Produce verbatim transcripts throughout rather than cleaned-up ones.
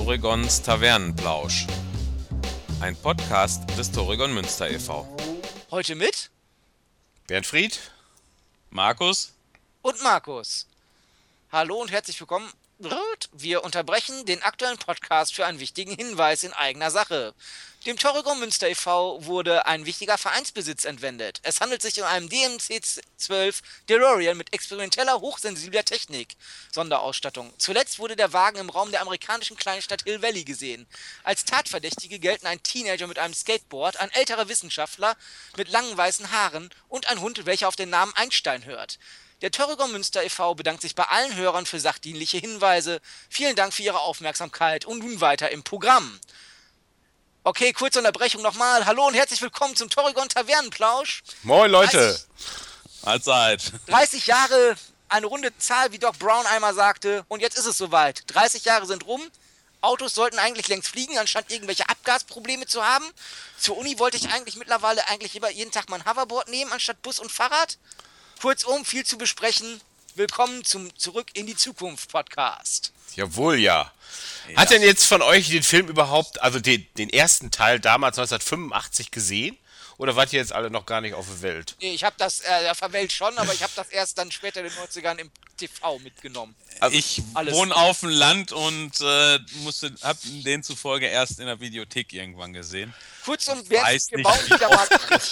Torregons Tavernenplausch. Ein Podcast des Torregon Münster e V Heute mit Bernd Fried, Markus und Markus. Hallo und herzlich willkommen. Wir unterbrechen den aktuellen Podcast für einen wichtigen Hinweis in eigener Sache. Dem Torregon Münster e V wurde ein wichtiger Vereinsbesitz entwendet. Es handelt sich um einen D M C zwölf DeLorean mit experimenteller, hochsensibler Technik. Sonderausstattung. Zuletzt wurde der Wagen im Raum der amerikanischen Kleinstadt Hill Valley gesehen. Als Tatverdächtige gelten ein Teenager mit einem Skateboard, ein älterer Wissenschaftler mit langen weißen Haaren und ein Hund, welcher auf den Namen Einstein hört. Der Torregon Münster e V bedankt sich bei allen Hörern für sachdienliche Hinweise. Vielen Dank für Ihre Aufmerksamkeit und nun weiter im Programm. Okay, kurze Unterbrechung nochmal. Hallo und herzlich willkommen zum Torregon Tavernenplausch. Moin Leute. Allzeit. dreißig Jahre, eine runde Zahl, wie Doc Brown einmal sagte. Und jetzt ist es soweit. dreißig Jahre sind rum. Autos sollten eigentlich längst fliegen, anstatt irgendwelche Abgasprobleme zu haben. Zur Uni wollte ich eigentlich mittlerweile eigentlich lieber jeden Tag mein Hoverboard nehmen, anstatt Bus und Fahrrad. Kurzum, viel zu besprechen. Willkommen zum Zurück in die Zukunft Podcast. Jawohl, ja. Ja. Hat denn jetzt von euch den Film überhaupt, also den, den ersten Teil damals neunzehnhundertfünfundachtzig gesehen? Oder wart ihr jetzt alle noch gar nicht auf der Welt? Ich habe das, äh, auf der Welt schon, aber ich habe das erst dann später in den neunzigern im T V mitgenommen. Also ich alles. wohne auf dem Land und äh, musste, hab den zufolge erst in der Videothek irgendwann gesehen. Kurzum, wer Weiß wir nicht, bauen wieder mal.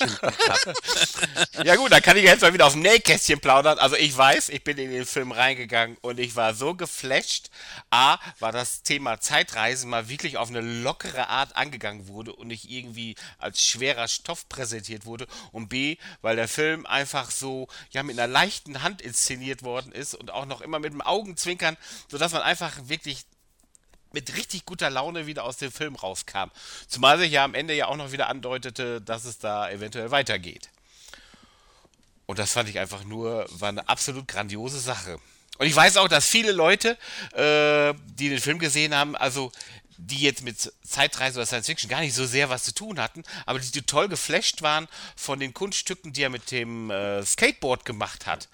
Ja gut, dann kann ich jetzt mal wieder auf dem Nähkästchen plaudern. Also ich weiß, ich bin in den Film reingegangen und ich war so geflasht. A, war das Thema Zeitreisen mal wirklich auf eine lockere Art angegangen wurde und nicht irgendwie als schwerer Stoff präsentiert wurde. Und B, weil der Film einfach so, ja, mit einer leichten Hand inszeniert worden ist und auch noch immer mit dem Augenzwinkern, sodass man einfach wirklich mit richtig guter Laune wieder aus dem Film rauskam. Zumal sich ja am Ende ja auch noch wieder andeutete, dass es da eventuell weitergeht. Und das fand ich einfach nur, war eine absolut grandiose Sache. Und ich weiß auch, dass viele Leute, äh, die den Film gesehen haben, also die jetzt mit Zeitreise oder Science Fiction gar nicht so sehr was zu tun hatten, aber die toll geflasht waren von den Kunststücken, die er mit dem äh, Skateboard gemacht hat.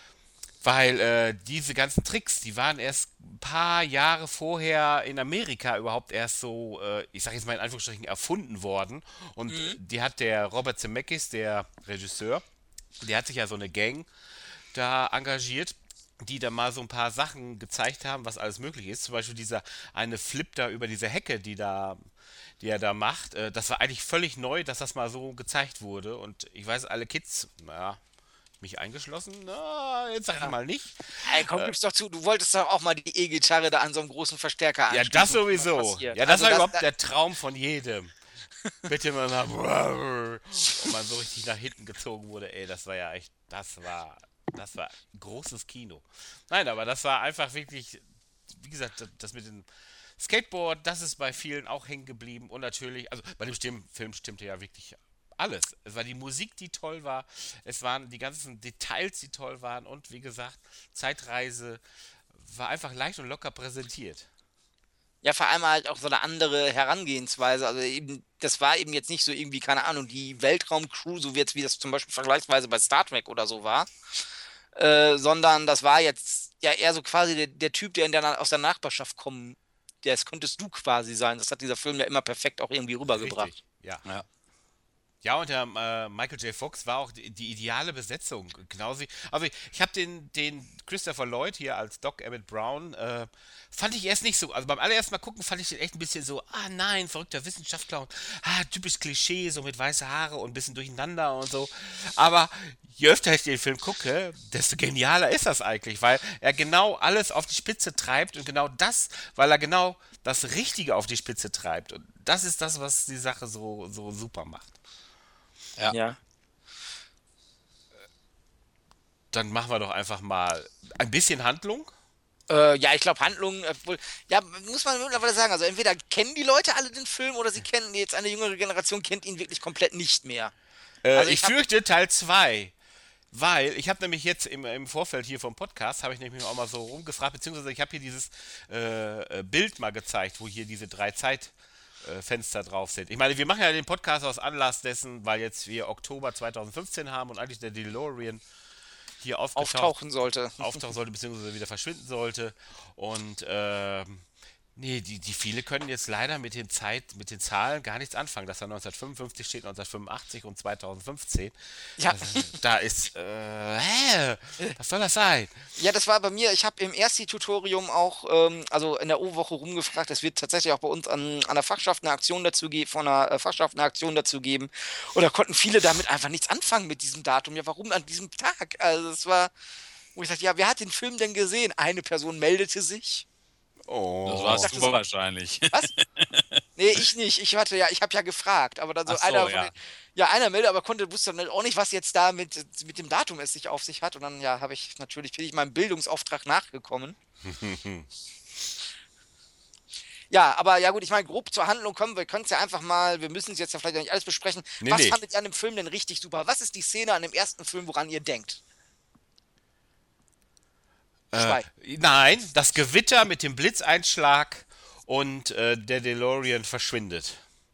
Weil äh, diese ganzen Tricks, die waren erst ein paar Jahre vorher in Amerika überhaupt erst so, äh, ich sag jetzt mal in Anführungsstrichen, erfunden worden. Und mhm. die hat der Robert Zemeckis, der Regisseur, der hat sich ja so eine Gang da engagiert, die da mal so ein paar Sachen gezeigt haben, was alles möglich ist. Zum Beispiel dieser eine Flip da über diese Hecke, die da, die er da macht. Äh, das war eigentlich völlig neu, dass das mal so gezeigt wurde. Und ich weiß, alle Kids, naja, mich eingeschlossen? Na, jetzt sag ich mal nicht. Ey, komm, gib's doch zu, du wolltest doch auch mal die E-Gitarre da an so einem großen Verstärker Ja, anschließen. das sowieso. Ja, das also war das, überhaupt das, der Traum von jedem. Bitte mal nach und man so richtig nach hinten gezogen wurde. Ey, das war ja echt, das war, das war großes Kino. Nein, aber das war einfach wirklich, wie gesagt, das mit dem Skateboard, das ist bei vielen auch hängen geblieben. Und natürlich, also bei dem Stimm- Film stimmte ja wirklich alles. Es war die Musik, die toll war. Es waren die ganzen Details, die toll waren. Und wie gesagt, Zeitreise war einfach leicht und locker präsentiert. Ja, vor allem halt auch so eine andere Herangehensweise. Also eben, das war eben jetzt nicht so irgendwie, keine Ahnung, die Weltraumcrew, so wie jetzt, wie das zum Beispiel vergleichsweise bei Star Trek oder so war. Äh, sondern das war jetzt ja eher so quasi der, der Typ, der, in der aus der Nachbarschaft kommt. Das könntest du quasi sein. Das hat dieser Film ja immer perfekt auch irgendwie rübergebracht. Richtig, ja. ja. Ja, und der äh, Michael J. Fox war auch die, die ideale Besetzung. Genauso wie, also ich, ich habe den, den Christopher Lloyd hier als Doc Emmett Brown, äh, fand ich erst nicht so, also beim allerersten Mal gucken fand ich den echt ein bisschen so, ah nein, verrückter Wissenschaftler und ah, typisch Klischee, so mit weiße Haare und ein bisschen durcheinander und so. Aber je öfter ich den Film gucke, desto genialer ist das eigentlich, weil er genau alles auf die Spitze treibt und genau das, weil er genau das Richtige auf die Spitze treibt. Und das ist das, was die Sache so, so super macht. Ja. ja. Dann machen wir doch einfach mal ein bisschen Handlung. Äh, ja, ich glaube Handlung, obwohl, ja, muss man mittlerweile sagen, also entweder kennen die Leute alle den Film oder sie kennen, jetzt eine jüngere Generation kennt ihn wirklich komplett nicht mehr. Äh, also ich, ich fürchte Teil zwei, weil ich habe nämlich jetzt im, im Vorfeld hier vom Podcast, habe ich nämlich auch mal so rumgefragt, beziehungsweise ich habe hier dieses äh, Bild mal gezeigt, wo hier diese drei Zeit Fenster drauf sind. Ich meine, wir machen ja den Podcast aus Anlass dessen, weil jetzt wir Oktober zweitausendfünfzehn haben und eigentlich der DeLorean hier auftauchen sollte. Auftauchen sollte, beziehungsweise wieder verschwinden sollte. Und äh, Nee, die, die viele können jetzt leider mit den Zeit, mit den Zahlen gar nichts anfangen, dass da neunzehnhundertfünfundfünfzig steht, neunzehnhundertfünfundachtzig und zweitausendfünfzehn. Ja. Also, da ist, äh, hä? Was soll das sein? Ja, das war bei mir. Ich habe im Ersti-Tutorium auch, ähm, also in der O-Woche rumgefragt. Es wird tatsächlich auch bei uns an, an der Fachschaft eine Aktion dazu geben, von der äh, Fachschaft eine Aktion dazu geben. Und da konnten viele damit einfach nichts anfangen mit diesem Datum. Ja, warum an diesem Tag? Also es war, wo ich sagte, ja, wer hat den Film denn gesehen? Eine Person meldete sich. Das Oh. warst dachte du so- wahrscheinlich. Was? Nee, ich nicht. Ich hatte ja, ich habe ja gefragt, aber dann so Ach so, einer von ja. den, ja, einer meldet, aber konnte, wusste dann auch nicht, was jetzt da mit, mit dem Datum es sich auf sich hat. Und dann, ja, habe ich natürlich, bin ich meinem Bildungsauftrag nachgekommen. Ja, aber ja gut, ich meine, grob zur Handlung kommen, wir können es ja einfach mal, wir müssen es jetzt ja vielleicht nicht alles besprechen. Nee, Was nee. fandet ihr an dem Film denn richtig super? Was ist die Szene an dem ersten Film, woran ihr denkt? Äh, Schweig. nein, das Gewitter mit dem Blitzeinschlag und äh, der DeLorean verschwindet.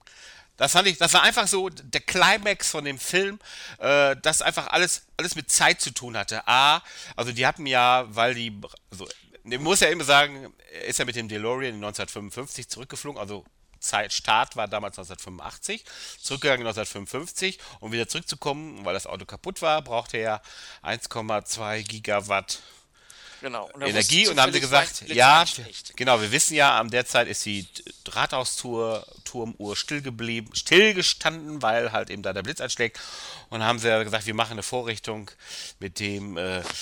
Das fand ich, das war einfach so der Climax von dem Film, äh, das einfach alles, alles mit Zeit zu tun hatte. A, also die hatten ja, weil die, also, ich muss ja immer sagen, er ist ja mit dem DeLorean in neunzehnhundertfünfundfünfzig zurückgeflogen, also Zeit, Start war damals neunzehnhundertfünfundachtzig, zurückgegangen neunzehnhundertfünfundfünfzig, um wieder zurückzukommen, weil das Auto kaputt war, brauchte er eins Komma zwei Gigawatt Genau. Und da Energie wusste und dann haben sie zufällig, gesagt, wann Blitz ja, einschlägt. genau, wir wissen ja, am der Zeit ist die Rathausturmuhr still geblieben, stillgestanden, weil halt eben da der Blitz einschlägt und dann haben sie ja gesagt, wir machen eine Vorrichtung, mit dem äh, äh,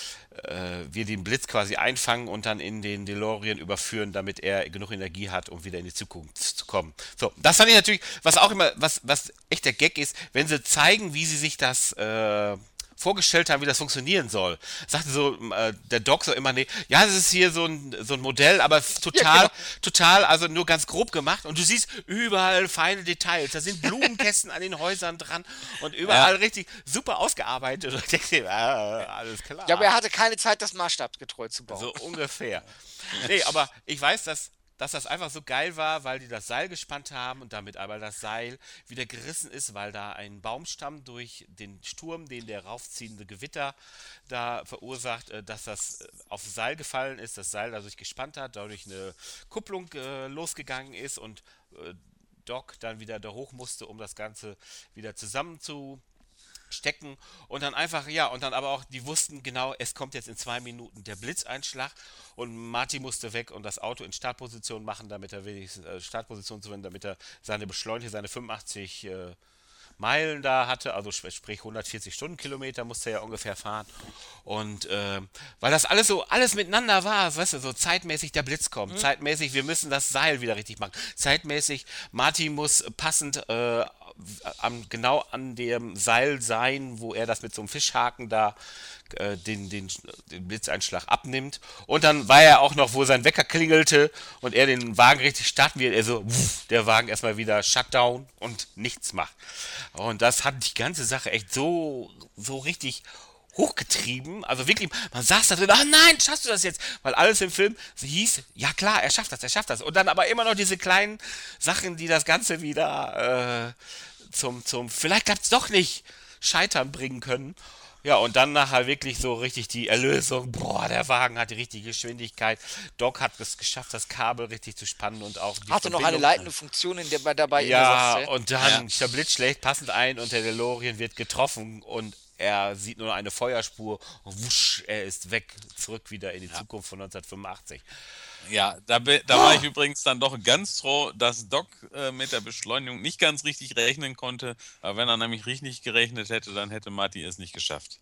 wir den Blitz quasi einfangen und dann in den DeLorean überführen, damit er genug Energie hat, um wieder in die Zukunft zu kommen. So, das fand ich natürlich, was auch immer, was, was echt der Gag ist, wenn sie zeigen, wie sie sich das äh, vorgestellt haben, wie das funktionieren soll. Sagte so äh, der Doc so immer, nee, ja, das ist hier so ein, so ein Modell, aber f- total, Ja, genau. total, also nur ganz grob gemacht und du siehst überall feine Details. Da sind Blumenkästen an den Häusern dran und überall richtig super ausgearbeitet. Und ich denke, ah, alles klar. Ja, aber er hatte keine Zeit, das maßstabsgetreu zu bauen. So ungefähr. Nee, aber ich weiß, dass, dass das einfach so geil war, weil die das Seil gespannt haben und damit aber das Seil wieder gerissen ist, weil da ein Baumstamm durch den Sturm, den der raufziehende Gewitter da verursacht, äh, dass das äh, auf das Seil gefallen ist, das Seil dadurch gespannt hat, dadurch eine Kupplung äh, losgegangen ist und äh, Doc dann wieder da hoch musste, um das Ganze wieder zusammenzu stecken und dann einfach, ja, und dann aber auch, die wussten genau, es kommt jetzt in zwei Minuten der Blitzeinschlag und Marty musste weg und das Auto in Startposition machen, damit er wenigstens äh, Startposition zu werden, damit er seine Beschleunigung, seine fünfundachtzig äh, Meilen da hatte, also sp- sprich hundertvierzig Stundenkilometer musste er ja ungefähr fahren und ähm, weil das alles so, alles miteinander war, weißt du, so zeitmäßig der Blitz kommt, zeitmäßig, wir müssen das Seil wieder richtig machen, zeitmäßig, Marty muss passend äh, am, genau an dem Seil sein, wo er das mit so einem Fischhaken da äh, den, den, den Blitzeinschlag abnimmt. Und dann war er auch noch, wo sein Wecker klingelte und er den Wagen richtig starten will, er so, wuff, der Wagen erstmal wieder Shutdown und nichts macht. Und das hat die ganze Sache echt so, so richtig hochgetrieben, also wirklich, man saß da drin, ah nein, schaffst du das jetzt? Weil alles im Film hieß, ja klar, er schafft das, er schafft das. Und dann aber immer noch diese kleinen Sachen, die das Ganze wieder äh, zum, zum, vielleicht klappt es doch nicht, Scheitern bringen können. Ja, und dann nachher wirklich so richtig die Erlösung, boah, der Wagen hat die richtige Geschwindigkeit, Doc hat es geschafft, das Kabel richtig zu spannen und auch die Hatte noch eine Verbindung- leitende Funktion in der, bei- dabei in der ja, Software. und dann der Blitz schlägt passend ein und der DeLorean wird getroffen und er sieht nur noch eine Feuerspur und wusch, er ist weg, zurück wieder in die Zukunft von neunzehnhundertfünfundachtzig. Ja, da, be- da war ich übrigens dann doch ganz froh, dass Doc äh, mit der Beschleunigung nicht ganz richtig rechnen konnte. Aber wenn er nämlich richtig gerechnet hätte, dann hätte Marty es nicht geschafft.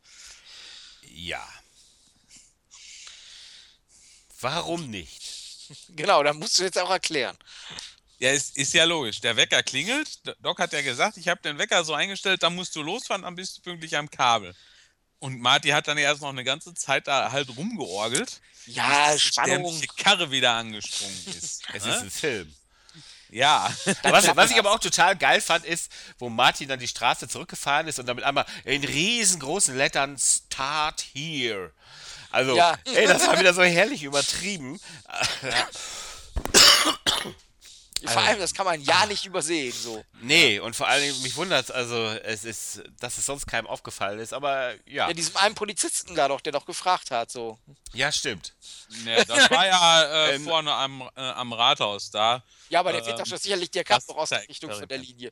Ja. Warum nicht? Genau, da musst du jetzt auch erklären. Ja, ist, ist ja logisch. Der Wecker klingelt. D- Doc hat ja gesagt, ich habe den Wecker so eingestellt, dann musst du losfahren, dann bist du pünktlich am Kabel. Und Marty hat dann erst noch eine ganze Zeit da halt rumgeorgelt, Ja, bis die Spannung. dämliche Karre wieder angesprungen ist. Es Ne? ist ein Film. Ja. Was, was ich aber auch total geil fand, ist, wo Martin dann die Straße zurückgefahren ist und damit einmal in riesengroßen Lettern Start Here. Also, Ja. ey, das war wieder so herrlich übertrieben. Vor allem, das kann man ja nicht übersehen, so. Nee, und vor allem, mich wundert also es ist, dass es sonst keinem aufgefallen ist, aber ja. Ja, diesem einen Polizisten da doch, der doch gefragt hat, so. Ja, stimmt. Ja, das war ja äh, Ähm, vorne am, äh, am Rathaus da. Ja, aber der wird Ähm, doch sicherlich der das Kampf noch aus der ist Richtung von der Experiment. Linie.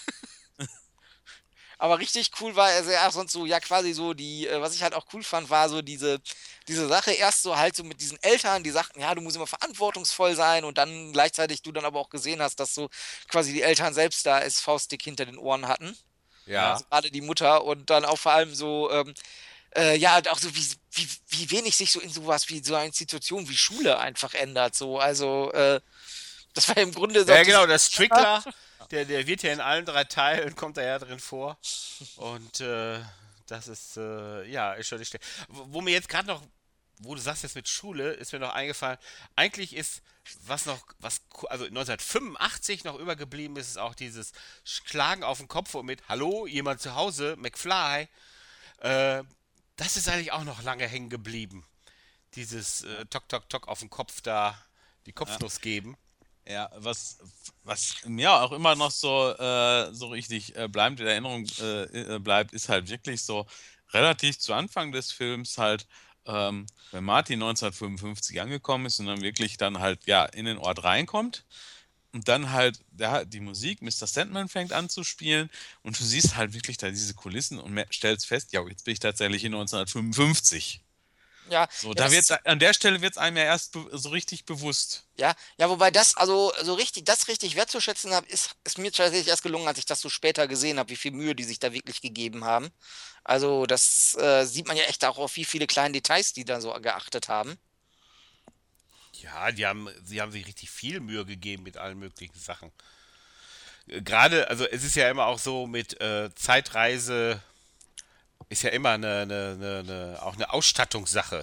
Aber richtig cool war also ja sonst so, ja quasi so die, äh, was ich halt auch cool fand, war so diese, diese Sache erst so halt so mit diesen Eltern, die sagten, ja, du musst immer verantwortungsvoll sein und dann gleichzeitig du dann aber auch gesehen hast, dass so quasi die Eltern selbst da es faustdick hinter den Ohren hatten. Ja. Also gerade die Mutter und dann auch vor allem so, ähm, äh, ja, und auch so wie, wie, wie wenig sich so in sowas wie so eine Institution wie Schule einfach ändert. So, also, äh, das war im Grunde so. Ja, genau, der Strickler, der, der wird ja in allen drei Teilen, kommt er ja drin vor. Und äh, das ist, äh, ja, ist schon nicht schlecht. Wo, wo mir jetzt gerade noch, wo du sagst jetzt mit Schule, ist mir noch eingefallen, eigentlich ist, was noch, was, also neunzehnhundertfünfundachtzig noch übergeblieben ist, ist auch dieses Schlagen auf den Kopf und mit Hallo, jemand zu Hause, McFly. Äh, das ist eigentlich auch noch lange hängen geblieben. Dieses äh, Tok, Tok, Tok auf den Kopf da, die Kopfnuss geben. Ja, was, was mir auch immer noch so, äh, so richtig äh, bleibend in Erinnerung äh, äh, bleibt, ist halt wirklich so relativ zu Anfang des Films halt, ähm, wenn Marty neunzehnhundertfünfundfünfzig angekommen ist und dann wirklich dann halt, ja, in den Ort reinkommt und dann halt der, die Musik, Mister Sandman fängt an zu spielen und du siehst halt wirklich da diese Kulissen und mer- stellst fest, ja, jetzt bin ich tatsächlich in neunzehnhundertfünfundfünfzig. Ja, So, ja, da das wird, ist, an der Stelle wird es einem ja erst be so richtig bewusst. ja, ja, wobei das, also so richtig, das richtig wertzuschätzen habe, ist, ist mir tatsächlich erst gelungen, als ich das so später gesehen habe, wie viel Mühe die sich da wirklich gegeben haben. Also das äh, sieht man ja echt auch auf wie viele kleine Details, die da so geachtet haben. Ja, die haben, sie haben sich richtig viel Mühe gegeben mit allen möglichen Sachen. Äh, Gerade, also es ist ja immer auch so mit äh, Zeitreise, ist ja immer eine, eine, eine, eine, auch eine Ausstattungssache.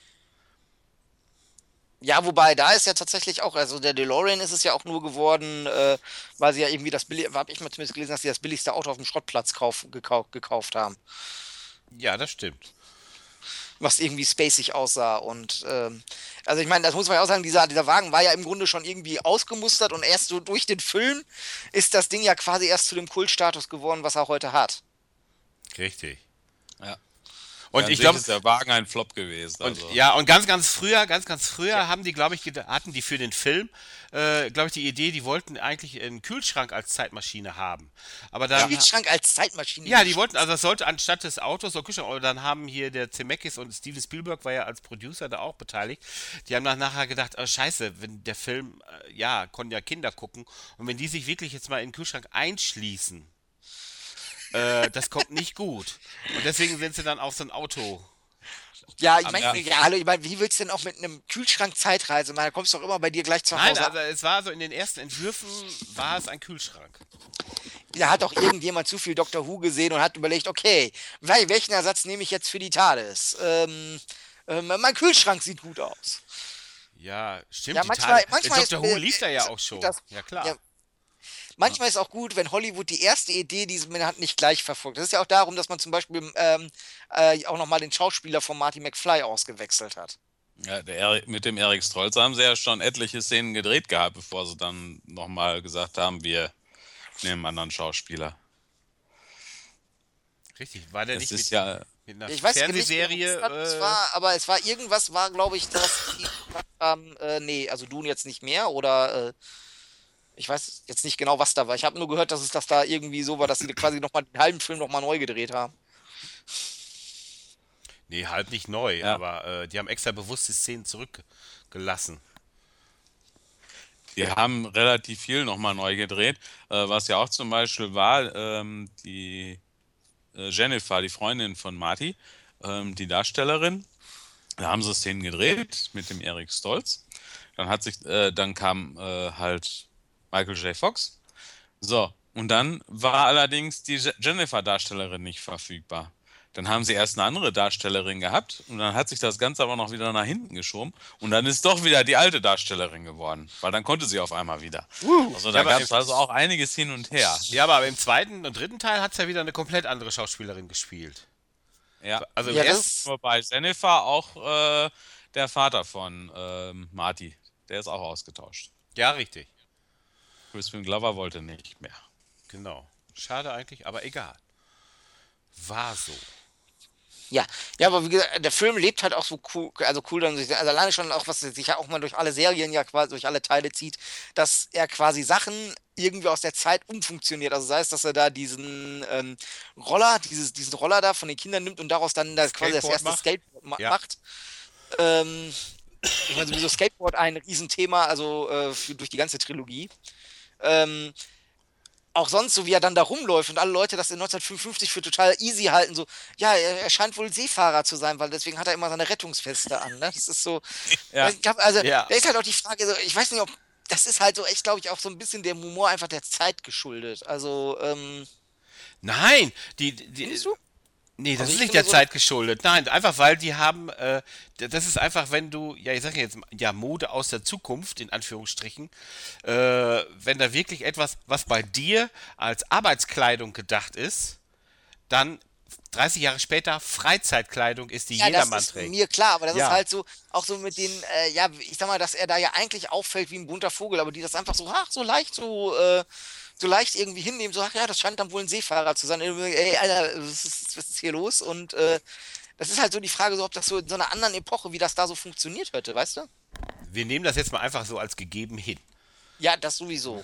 Ja, wobei da ist ja tatsächlich auch, also der DeLorean ist es ja auch nur geworden, äh, weil sie ja irgendwie das billig, habe ich mal zumindest gelesen, dass sie das billigste Auto auf dem Schrottplatz kauf, gekau gekauft haben, Ja, das stimmt. was irgendwie spacig aussah und ähm, also ich meine, das muss man ja auch sagen, dieser, dieser Wagen war ja im Grunde schon irgendwie ausgemustert und erst so durch den Film ist das Ding ja quasi erst zu dem Kultstatus geworden, was er heute hat. Richtig. Ja. Und Ja, an ich sich glaube, ist der Wagen ein Flop gewesen. und Also. ja, und ganz, ganz früher, ganz, ganz früher haben die, glaube ich, geda- hatten die für den Film, äh, glaube ich, die Idee, die wollten eigentlich einen Kühlschrank als Zeitmaschine haben. Aber dann, Kühlschrank als Zeitmaschine. ja, die wollten, also es sollte anstatt des Autos so ein Kühlschrank, aber dann haben hier der Zemeckis und Steven Spielberg war ja als Producer da auch beteiligt. Die haben dann nachher gedacht, oh scheiße, wenn der Film, äh, ja, konnten ja Kinder gucken und wenn die sich wirklich jetzt mal in den Kühlschrank einschließen, äh, das kommt nicht gut. Und deswegen sind sie dann auf so ein Auto. Ja, ich Am- meine, ja. ja, hallo, ich meine, wie willst du denn auch mit einem Kühlschrank Zeitreise machen? Da kommst du doch immer bei dir gleich zu Nein, Hause. also es war so in den ersten Entwürfen war es ein Kühlschrank. Da hat doch irgendjemand zu viel Doctor Who gesehen und hat überlegt, okay, wel- welchen Ersatz nehme ich jetzt für die TARDIS? Ähm, ähm, mein Kühlschrank sieht gut aus. Ja, stimmt. Ja, die manchmal- Tage- manchmal der Doctor ist- Who lief da ja ist- auch schon. das- ja, klar. ja. Manchmal ist auch gut, wenn Hollywood die erste Idee, die man hat, nicht gleich verfolgt. Das ist ja auch darum, dass man zum Beispiel ähm, äh, auch nochmal den Schauspieler von Marty McFly ausgewechselt hat. Ja, der Erik, mit dem Erik Strolz haben sie ja schon etliche Szenen gedreht gehabt, bevor sie dann nochmal gesagt haben, wir nehmen einen anderen Schauspieler. Richtig. War der Das nicht ist mit, ja, mit einer Ich weiß nicht, Fernsehserie? was das äh, war, aber es war irgendwas, war glaube ich, dass die gesagt haben, äh, nee, also du jetzt nicht mehr oder äh, ich weiß jetzt nicht genau, was da war. Ich habe nur gehört, dass es das da irgendwie so war, dass sie quasi nochmal den halben Film nochmal neu gedreht haben. Nee, halt nicht neu, Ja. aber äh, die haben extra bewusst die Szenen zurückgelassen. die haben relativ viel nochmal neu gedreht, äh, was ja auch zum Beispiel war, ähm, die äh, Jennifer, die Freundin von Marty, ähm, die Darstellerin, da haben sie Szenen gedreht mit dem Erik Stolz. Dann hat sich, äh, dann kam äh, halt Michael J. Fox. So, und dann war allerdings die Je- Jennifer-Darstellerin nicht verfügbar. Dann haben sie erst eine andere Darstellerin gehabt und dann hat sich das Ganze aber noch wieder nach hinten geschoben und dann ist doch wieder die alte Darstellerin geworden, weil dann konnte sie auf einmal wieder. Also da Ja, aber gab es im- also auch einiges hin und her. Ja, aber im zweiten und dritten Teil hat es ja wieder eine komplett andere Schauspielerin gespielt. Ja. Also im Ja, ersten, das, Nur bei Jennifer auch äh, der Vater von ähm, Marty, der ist auch ausgetauscht. ja, richtig. Crispin Glover wollte nicht mehr. Genau. Schade eigentlich, aber egal. War so. Ja, ja, aber wie gesagt, der Film lebt halt auch so cool, also cool dann, also alleine schon auch, was sich ja auch mal durch alle Serien ja quasi, durch alle Teile zieht, dass er quasi Sachen irgendwie aus der Zeit umfunktioniert. Also sei es, dass er da diesen ähm, Roller, dieses, diesen Roller da von den Kindern nimmt und daraus dann das quasi das Skateboard erste macht. Skateboard ma Ja. macht. Ähm, ich meine, sowieso Skateboard ein Riesenthema, also äh, für, durch die ganze Trilogie. Ähm, auch sonst, so wie er dann da rumläuft und alle Leute das in neunzehnhundertfünfundfünfzig für total easy halten, so, ja, er, er scheint wohl Seefahrer zu sein, weil deswegen hat er immer seine Rettungsweste an, ne? Das ist so, Ja. ich glaub, also, Ja. da ist halt auch die Frage, so, ich weiß nicht, ob, das ist halt so echt, glaube ich, auch so ein bisschen dem Humor einfach der Zeit geschuldet. Also, ähm, Nein, die, die findest du? nee, das Also ist ich nicht finde der so- Zeit geschuldet. Nein, einfach weil die haben, äh, d- das ist einfach, wenn du, ja, ich sage jetzt, ja, Mode aus der Zukunft, in Anführungsstrichen, äh, wenn da wirklich etwas, was bei dir als Arbeitskleidung gedacht ist, dann dreißig Jahre später Freizeitkleidung ist, die Ja, das jedermann ist trägt. mir klar, aber das Ja. ist halt so, auch so mit den, äh, ja, ich sag mal, dass er da ja eigentlich auffällt wie ein bunter Vogel, aber die das einfach so, ach, so leicht, so, äh, so leicht irgendwie hinnehmen, so, ach ja, das scheint dann wohl ein Seefahrer zu sein. Ey, Alter, was ist, was ist hier los? Und äh, das ist halt so die Frage, so, ob das so in so einer anderen Epoche, wie das da so funktioniert hätte, weißt du? Wir nehmen das jetzt mal einfach so als gegeben hin. Ja, das sowieso.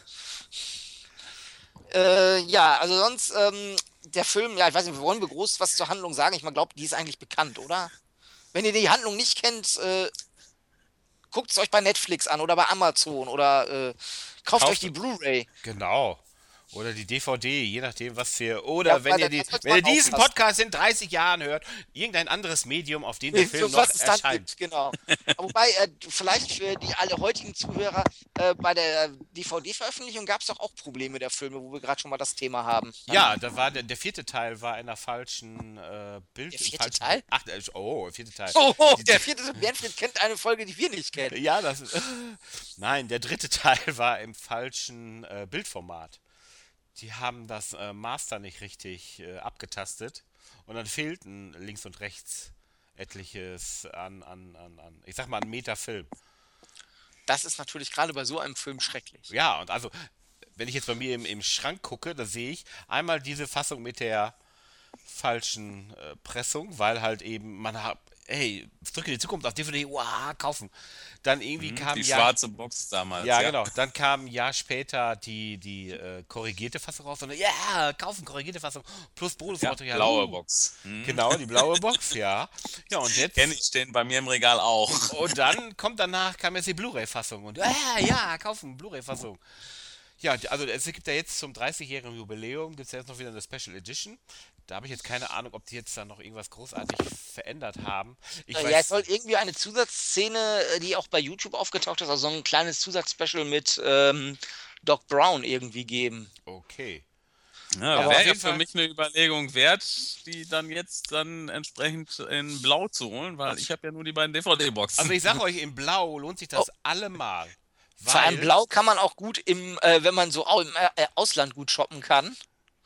Äh, ja, also sonst, ähm, der Film, ja, ich weiß nicht, wollen wir groß was zur Handlung sagen? Ich mal glaube, die ist eigentlich bekannt, oder? Wenn ihr die Handlung nicht kennt, äh, guckt es euch bei Netflix an oder bei Amazon oder äh, kauft Kauft- euch die Blu-ray. Genau. Oder die D V D, je nachdem, was für. Oder Ja, wenn weil ihr, da- die, da sollte wenn ihr man diesen aufpassen. Podcast in dreißig Jahren hört, irgendein anderes Medium, auf dem der Film Für noch was es dann erscheint. gibt, genau. Aber wobei, äh, vielleicht für die alle heutigen Zuhörer, äh, bei der D V D-Veröffentlichung gab es doch auch Probleme der Filme, wo wir gerade schon mal das Thema haben. Ja, da war der, der vierte Teil war in einer falschen äh, Bild. Der im vierte falschen, Teil? Ach, äh, oh, der vierte Teil. Oh, oh, der vierte Bernfried kennt eine Folge, die wir nicht kennen. Ja, das ist. Nein, der dritte Teil war im falschen äh, Bildformat. Die haben das äh, Master nicht richtig äh, abgetastet und dann fehlten links und rechts etliches an, an, an, an ich sag mal, an Metafilm. Das ist natürlich gerade bei so einem Film schrecklich. Ja, und also, wenn ich jetzt bei mir im, im Schrank gucke, da sehe ich einmal diese Fassung mit der falschen äh, Pressung, weil halt eben man hat, hey, zurück in die Zukunft auf D V D, wow, kaufen. Dann irgendwie kam Die ja, schwarze Box damals. ja, genau, dann kam ein Jahr später die, die äh, korrigierte Fassung raus und ja, kaufen, korrigierte Fassung plus Ja, Bonusmaterial. blaue uh. Box. Hm. Genau, die blaue Box, ja. Ja, und jetzt Kenn ich, stehen bei mir im Regal auch. und dann kommt danach, kam jetzt die Blu-ray-Fassung und ja, ja, kaufen, Blu-ray-Fassung. Ja, die- also es gibt ja jetzt zum dreißigjährigen Jubiläum, gibt es ja jetzt noch wieder eine Special Edition. Da habe ich jetzt keine Ahnung, ob die jetzt da noch irgendwas großartig verändert haben. Ich Äh, Ja, es weiß, soll irgendwie eine Zusatzszene, äh, die auch bei YouTube aufgetaucht ist, also so ein kleines Zusatzspecial mit ähm, Doc Brown irgendwie geben. okay. Ja, Aber auf wäre ja jeden für Fall- mich eine Überlegung wert, die dann jetzt dann entsprechend in Blau zu holen, weil ich habe ja nur die beiden D V D-Boxen. Also ich sag euch, in Blau lohnt sich das allemal. Vor allem weil- Blau kann man auch gut im, äh, wenn man so au im äh, Ausland gut shoppen kann.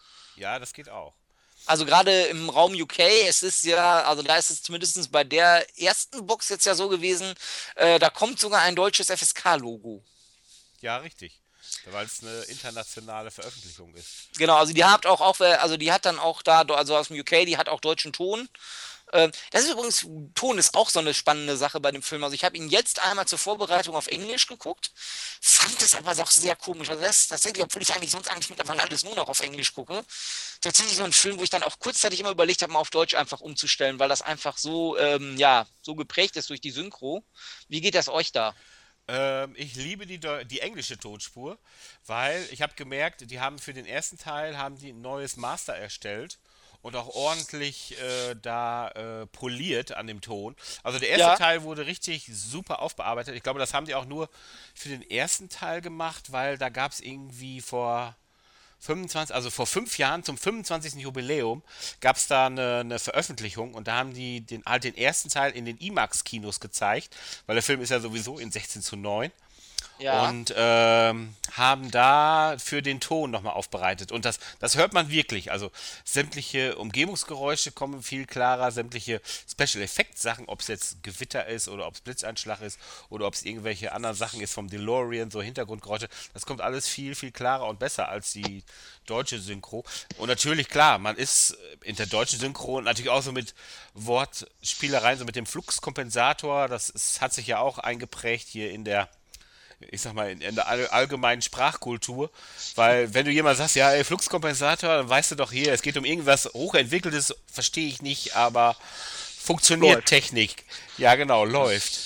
Ja, das geht auch. Also gerade im Raum U K, es ist ja, also da ist es zumindest bei der ersten Box jetzt ja so gewesen, äh, da kommt sogar ein deutsches F S K-Logo. Ja, richtig. Weil es eine internationale Veröffentlichung ist. Genau, also die hat auch, auch, also die hat dann auch da, also aus dem U K, die hat auch deutschen Ton. Ähm, Das ist übrigens, Ton ist auch so eine spannende Sache bei dem Film. Also ich habe ihn jetzt einmal zur Vorbereitung auf Englisch geguckt, fand es aber auch sehr komisch. Also das ist tatsächlich, obwohl ich eigentlich sonst eigentlich mittlerweile alles nur noch auf Englisch gucke, tatsächlich so ein Film, wo ich dann auch kurzzeitig immer überlegt habe, mal auf Deutsch einfach umzustellen, weil das einfach so, ähm, ja, so geprägt ist durch die Synchro. Wie geht das euch da? Ähm, ich liebe die, Deu- die englische Tonspur, weil ich habe gemerkt, die haben für den ersten Teil haben die ein neues Master erstellt und auch ordentlich äh, da äh, poliert an dem Ton. Also der erste Ja. Teil wurde richtig super aufbearbeitet. Ich glaube, das haben die auch nur für den ersten Teil gemacht, weil da gab es irgendwie vor fünfundzwanzig, also vor fünf Jahren zum fünfundzwanzigsten Jubiläum gab es da eine, eine Veröffentlichung und da haben die den, halt den ersten Teil in den IMAX-Kinos gezeigt, weil der Film ist ja sowieso in sechzehn zu neun. Ja. und ähm, haben da für den Ton nochmal aufbereitet. Und das, das hört man wirklich. Also sämtliche Umgebungsgeräusche kommen viel klarer, sämtliche Special Effects Sachen, ob es jetzt Gewitter ist oder ob es Blitzeinschlag ist oder ob es irgendwelche anderen Sachen ist vom DeLorean, so Hintergrundgeräusche, das kommt alles viel, viel klarer und besser als die deutsche Synchro. Und natürlich, klar, man ist in der deutschen Synchro natürlich auch so mit Wortspielereien, so mit dem Fluxkompensator, das ist, hat sich ja auch eingeprägt hier in der ich sag mal, in, in der all, allgemeinen Sprachkultur, weil wenn du jemand sagst, ja, ey, Fluxkompensator, dann weißt du doch hier, es geht um irgendwas hochentwickeltes, verstehe ich nicht, aber funktioniert Läuft. Technik. Ja, genau, läuft.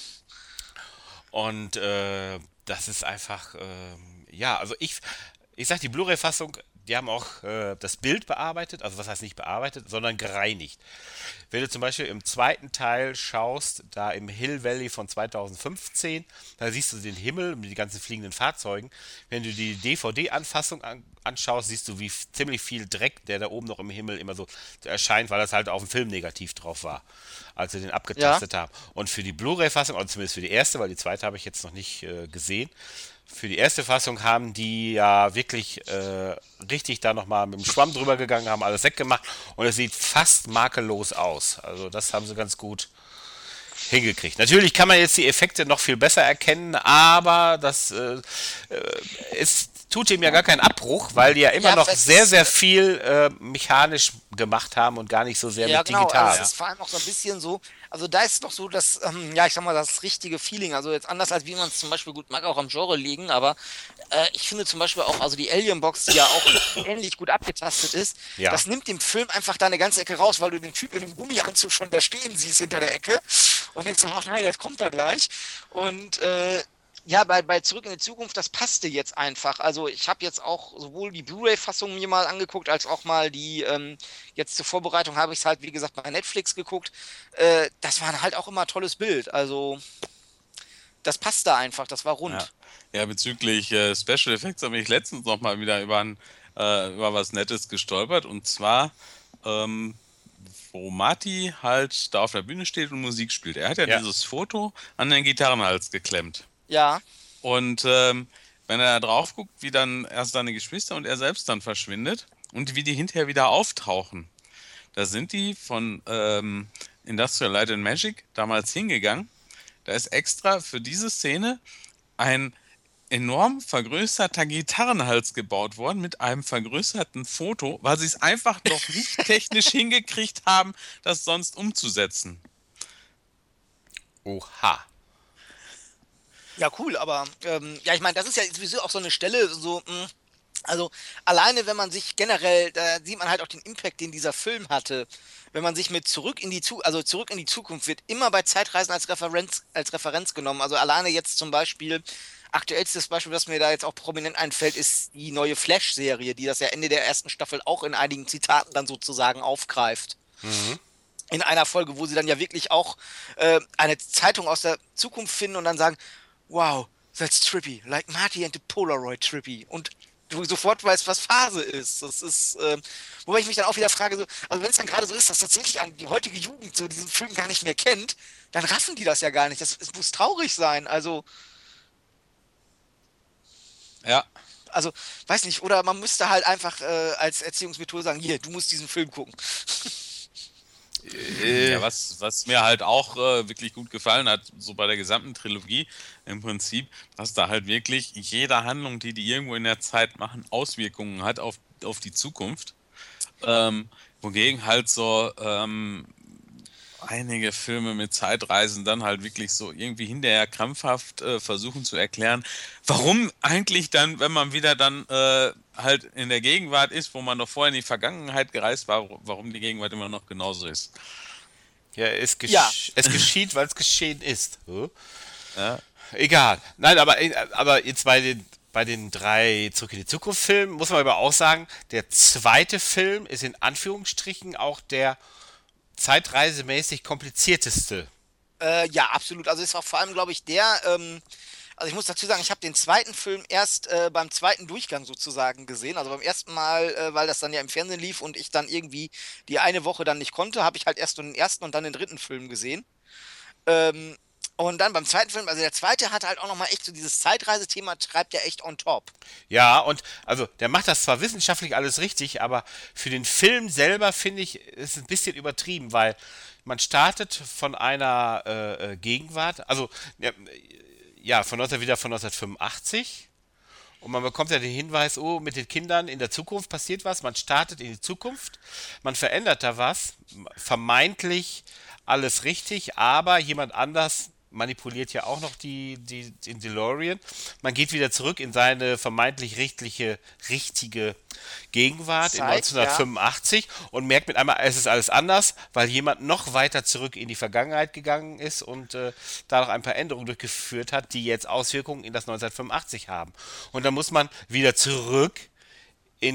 Und äh, das ist einfach, ähm, ja, also ich, ich sag, die Blu-ray-Fassung, die haben auch äh, das Bild bearbeitet, also was heißt nicht bearbeitet, sondern gereinigt. Wenn du zum Beispiel im zweiten Teil schaust, da im Hill Valley von zweitausendfünfzehn, da siehst du den Himmel mit den ganzen fliegenden Fahrzeugen. Wenn du die D V D-Anfassung an, anschaust, siehst du, wie f- ziemlich viel Dreck, der da oben noch im Himmel immer so erscheint, weil das halt auf dem Film negativ drauf war, als sie den Ja. abgetastet haben. Und für die Blu-ray-Fassung, also zumindest für die erste, weil die zweite habe ich jetzt noch nicht äh, gesehen, für die erste Fassung haben die ja wirklich äh, richtig da nochmal mit dem Schwamm drüber gegangen, haben alles weggemacht und es sieht fast makellos aus. Also das haben sie ganz gut hingekriegt. Natürlich kann man jetzt die Effekte noch viel besser erkennen, aber das äh, äh, es tut dem ja gar keinen Abbruch, weil die ja immer Ja, noch es sehr, ist, sehr viel äh, mechanisch gemacht haben und gar nicht so sehr ja, mit genau. Also es digital. ist vor allem auch so ein bisschen so, also da ist noch so das, ähm, ja, ich sag mal, das richtige Feeling. Also jetzt anders als wie man es zum Beispiel gut mag, auch am Genre liegen, aber äh, ich finde zum Beispiel auch, also die Alien-Box, die ja auch ähnlich gut abgetastet ist, Ja. das nimmt dem Film einfach da eine ganze Ecke raus, weil du den Typ in dem Gummianzug schon da stehen siehst hinter der Ecke und denkst, ach nein, das kommt da gleich. Und äh, ja, bei, bei Zurück in die Zukunft, das passte jetzt einfach. Also ich habe jetzt auch sowohl die Blu-ray-Fassung mir mal angeguckt, als auch mal die, ähm, jetzt zur Vorbereitung habe ich es halt, wie gesagt, bei Netflix geguckt. Äh, das war halt auch immer ein tolles Bild. Also das passte einfach, das war Ja, rund. ja bezüglich äh, Special Effects habe ich letztens noch mal wieder über, ein, äh, über was Nettes gestolpert. Und zwar, ähm, wo Marty halt da auf der Bühne steht und Musik spielt. Er hat ja Ja. dieses Foto an den Gitarrenhals geklemmt. Ja, Und ähm, wenn er da drauf guckt, wie dann erst seine Geschwister und er selbst dann verschwindet und wie die hinterher wieder auftauchen, da sind die von ähm, Industrial Light and Magic damals hingegangen. Da ist extra für diese Szene ein enorm vergrößerter Gitarrenhals gebaut worden mit einem vergrößerten Foto, weil sie es einfach noch nicht technisch hingekriegt haben, das sonst umzusetzen. Oha. ja, cool, aber ähm, ja, ich meine, das ist ja sowieso auch so eine Stelle, so, mh, also alleine, wenn man sich generell, da sieht man halt auch den Impact, den dieser Film hatte. Wenn man sich mit zurück in die Zu also zurück in die Zukunft wird immer bei Zeitreisen als Referenz, als Referenz genommen. Also alleine jetzt zum Beispiel, aktuellstes Beispiel, was mir da jetzt auch prominent einfällt, ist die neue Flash-Serie, die das ja Ende der ersten Staffel auch in einigen Zitaten dann sozusagen aufgreift. Mhm. In einer Folge, wo sie dann ja wirklich auch äh, eine Zeitung aus der Zukunft finden und dann sagen, wow, that's trippy, like Marty and the Polaroid trippy. Und du sofort weißt, was Phase ist. Das ist, äh, wobei ich mich dann auch wieder frage, so, also wenn es dann gerade so ist, dass tatsächlich die heutige Jugend so diesen Film gar nicht mehr kennt, dann raffen die das ja gar nicht. Das, es muss traurig sein. Also, Ja, also, weiß nicht, oder man müsste halt einfach äh, als Erziehungsmethode sagen, hier, du musst diesen Film gucken. Äh, ja was, was mir halt auch äh, wirklich gut gefallen hat, so bei der gesamten Trilogie im Prinzip, dass da halt wirklich jede Handlung, die die irgendwo in der Zeit machen, Auswirkungen hat auf, auf die Zukunft. Ähm, wogegen halt so ähm, einige Filme mit Zeitreisen dann halt wirklich so irgendwie hinterher krampfhaft äh, versuchen zu erklären, warum eigentlich dann, wenn man wieder dann äh, halt in der Gegenwart ist, wo man noch vorher in die Vergangenheit gereist war, warum die Gegenwart immer noch genauso ist. ja, es, Ja, gesch es geschieht, weil es geschehen ist. Huh? Ja, Egal. Nein, aber, aber jetzt bei den, bei den drei Zurück in die Zukunft Filmen muss man aber auch sagen, der zweite Film ist in Anführungsstrichen auch der zeitreisemäßig komplizierteste. äh, ja, absolut. Also ist auch vor allem, glaube ich, der, ähm, also ich muss dazu sagen, ich habe den zweiten Film erst äh, beim zweiten Durchgang sozusagen gesehen. Also beim ersten Mal, äh, weil das dann ja im Fernsehen lief und ich dann irgendwie die eine Woche dann nicht konnte, habe ich halt erst den ersten und dann den dritten Film gesehen. Ähm, Und dann beim zweiten Film, also der zweite hat halt auch nochmal echt so dieses Zeitreisethema, treibt ja echt on top. Ja, und also der macht das zwar wissenschaftlich alles richtig, aber für den Film selber finde ich, ist es ein bisschen übertrieben, weil man startet von einer äh, äh, Gegenwart, also ja, ja, von neunzehn, wieder von neunzehnhundertfünfundachtzig. Und man bekommt ja den Hinweis, oh, mit den Kindern in der Zukunft passiert was. Man startet in die Zukunft, man verändert da was, vermeintlich alles richtig, aber jemand anders manipuliert ja auch noch die, die, den DeLorean. Man geht wieder zurück in seine vermeintlich richtliche, richtige Gegenwart in Zeit, ja. neunzehnhundertfünfundachtzig und merkt mit einmal, es ist alles anders, weil jemand noch weiter zurück in die Vergangenheit gegangen ist und äh, da noch ein paar Änderungen durchgeführt hat, die jetzt Auswirkungen in das neunzehnhundertfünfundachtzig haben. Und dann muss man wieder zurück in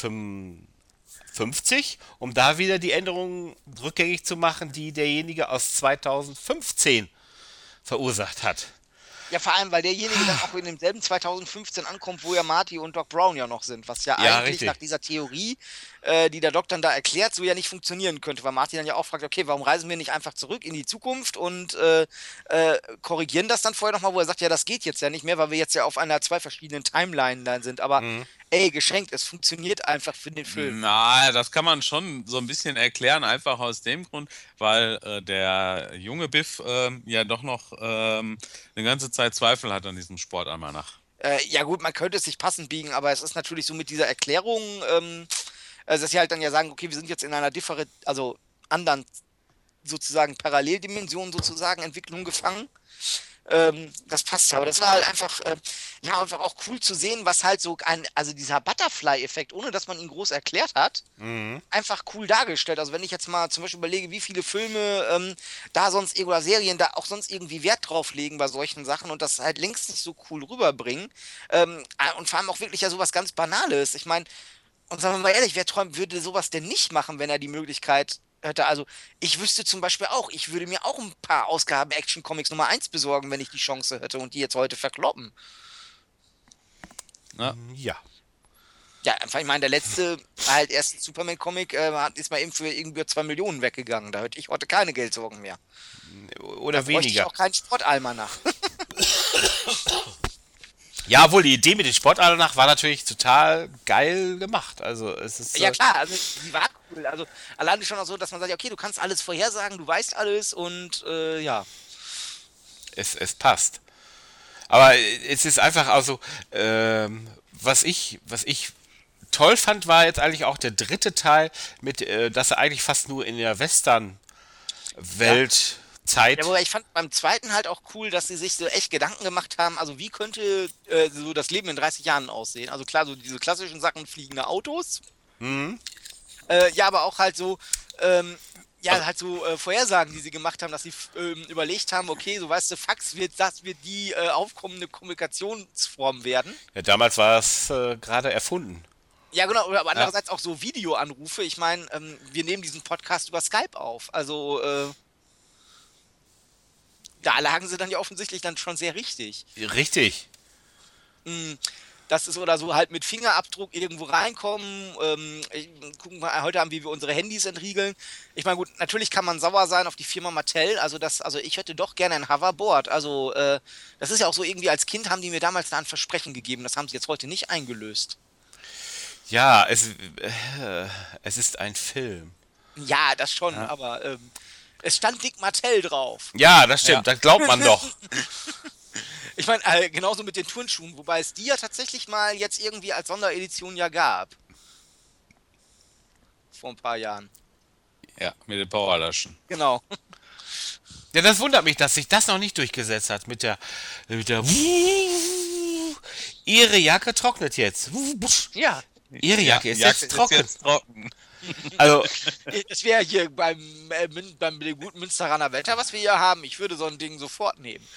neunzehnhundertfünfundfünfzig, um da wieder die Änderungen rückgängig zu machen, die derjenige aus zweitausendfünfzehn verursacht hat. Ja, vor allem, weil derjenige dann auch in demselben zweitausendfünfzehn ankommt, wo ja Marty und Doc Brown ja noch sind, was ja, Ja, eigentlich richtig. nach dieser Theorie, äh, die der Doc dann da erklärt, so ja nicht funktionieren könnte, weil Marty dann ja auch fragt, okay, warum reisen wir nicht einfach zurück in die Zukunft und äh, äh, korrigieren das dann vorher nochmal, wo er sagt, ja, das geht jetzt ja nicht mehr, weil wir jetzt ja auf einer zwei verschiedenen Timeline sind, aber ey, geschenkt, es funktioniert einfach für den Film. Na, das kann man schon so ein bisschen erklären, einfach aus dem Grund, weil äh, der junge Biff ähm, ja doch noch ähm, eine ganze Zeit Zweifel hat an diesem Sportalmanach. Äh, ja gut, man könnte es sich passend biegen, aber es ist natürlich so mit dieser Erklärung, ähm, also dass sie halt dann ja sagen, okay, wir sind jetzt in einer differen, also anderen sozusagen Paralleldimensionen sozusagen Entwicklung gefangen. Ähm, das passt ja, aber das war halt einfach, äh, ja, einfach auch cool zu sehen, was halt so ein, also dieser Butterfly-Effekt, ohne dass man ihn groß erklärt hat, einfach cool dargestellt. Also wenn ich jetzt mal zum Beispiel überlege, wie viele Filme ähm, da sonst oder Serien da auch sonst irgendwie Wert drauf legen bei solchen Sachen und das halt längst nicht so cool rüberbringen. Ähm, und vor allem auch wirklich ja sowas ganz Banales. Ich meine, und sagen wir mal ehrlich, wer träumt, würde sowas denn nicht machen, wenn er die Möglichkeit hätte? Also, ich wüsste zum Beispiel auch, ich würde mir auch ein paar Ausgaben Action Comics Nummer eins besorgen, wenn ich die Chance hätte und die jetzt heute verkloppen. Ja. Ja. Ja, einfach, ich meine, der letzte, halt erste Superman-Comic äh, hat- ist mal eben für irgendwie zwei Millionen weggegangen. Da hätte ich heute keine Geldsorgen mehr. Oder Bräuchte ich weniger. auch keinen Sportalmanach. Ja, obwohl die Idee mit den Sportalmanach war natürlich total geil gemacht. Also es ist Ja äh, klar, also die war cool. Also alleine schon auch so, dass man sagt, okay, du kannst alles vorhersagen, du weißt alles und äh, ja. es, es passt. Aber es ist einfach also, ähm, was ich, was ich toll fand, war jetzt eigentlich auch der dritte Teil, mit, äh, dass er eigentlich fast nur in der Western-Welt Zeit. Ja, wobei ich fand beim zweiten halt auch cool, dass sie sich so echt Gedanken gemacht haben, also wie könnte äh, so das Leben in dreißig Jahren aussehen? Also klar, so diese klassischen Sachen, fliegende Autos. Äh, ja, aber auch halt so, ähm, ja, halt so äh, Vorhersagen, die sie gemacht haben, dass sie f- ähm, überlegt haben, okay, so weißt du, Fax wird, das wird die äh, aufkommende Kommunikationsform werden. Ja, damals war es äh, gerade erfunden. Ja, genau, aber andererseits auch so Videoanrufe. Ich meine, ähm, wir nehmen diesen Podcast über Skype auf. Also, äh, da lagen sie dann ja offensichtlich dann schon sehr richtig. Richtig. Das ist oder so halt mit Fingerabdruck irgendwo reinkommen. Ähm, ich, gucken wir heute an, wie wir unsere Handys entriegeln. Ich meine, gut, natürlich kann man sauer sein auf die Firma Mattel. Also das, also ich hätte doch gerne ein Hoverboard. Also äh, das ist ja auch so irgendwie als Kind haben die mir damals da ein Versprechen gegeben. Das haben sie jetzt heute nicht eingelöst. Ja, es, äh, es ist ein Film. Ja, das schon, aber ähm, es stand Dick Mattel drauf. Ja, das stimmt, Ja. das glaubt man doch. Ich meine, äh, genauso mit den Turnschuhen, wobei es die ja tatsächlich mal jetzt irgendwie als Sonderedition ja gab. Vor ein paar Jahren. Ja, mit den Powerlaschen. Genau. Ja, das wundert mich, dass sich das noch nicht durchgesetzt hat mit der, mit der. Ihre Jacke trocknet jetzt. Ja. Ihre Jacke ist Jacke jetzt trocken. Ist jetzt trocken. Also, Das wäre hier beim, äh, Mün- beim guten Münsteraner Wetter, was wir hier haben. Ich würde so ein Ding sofort nehmen.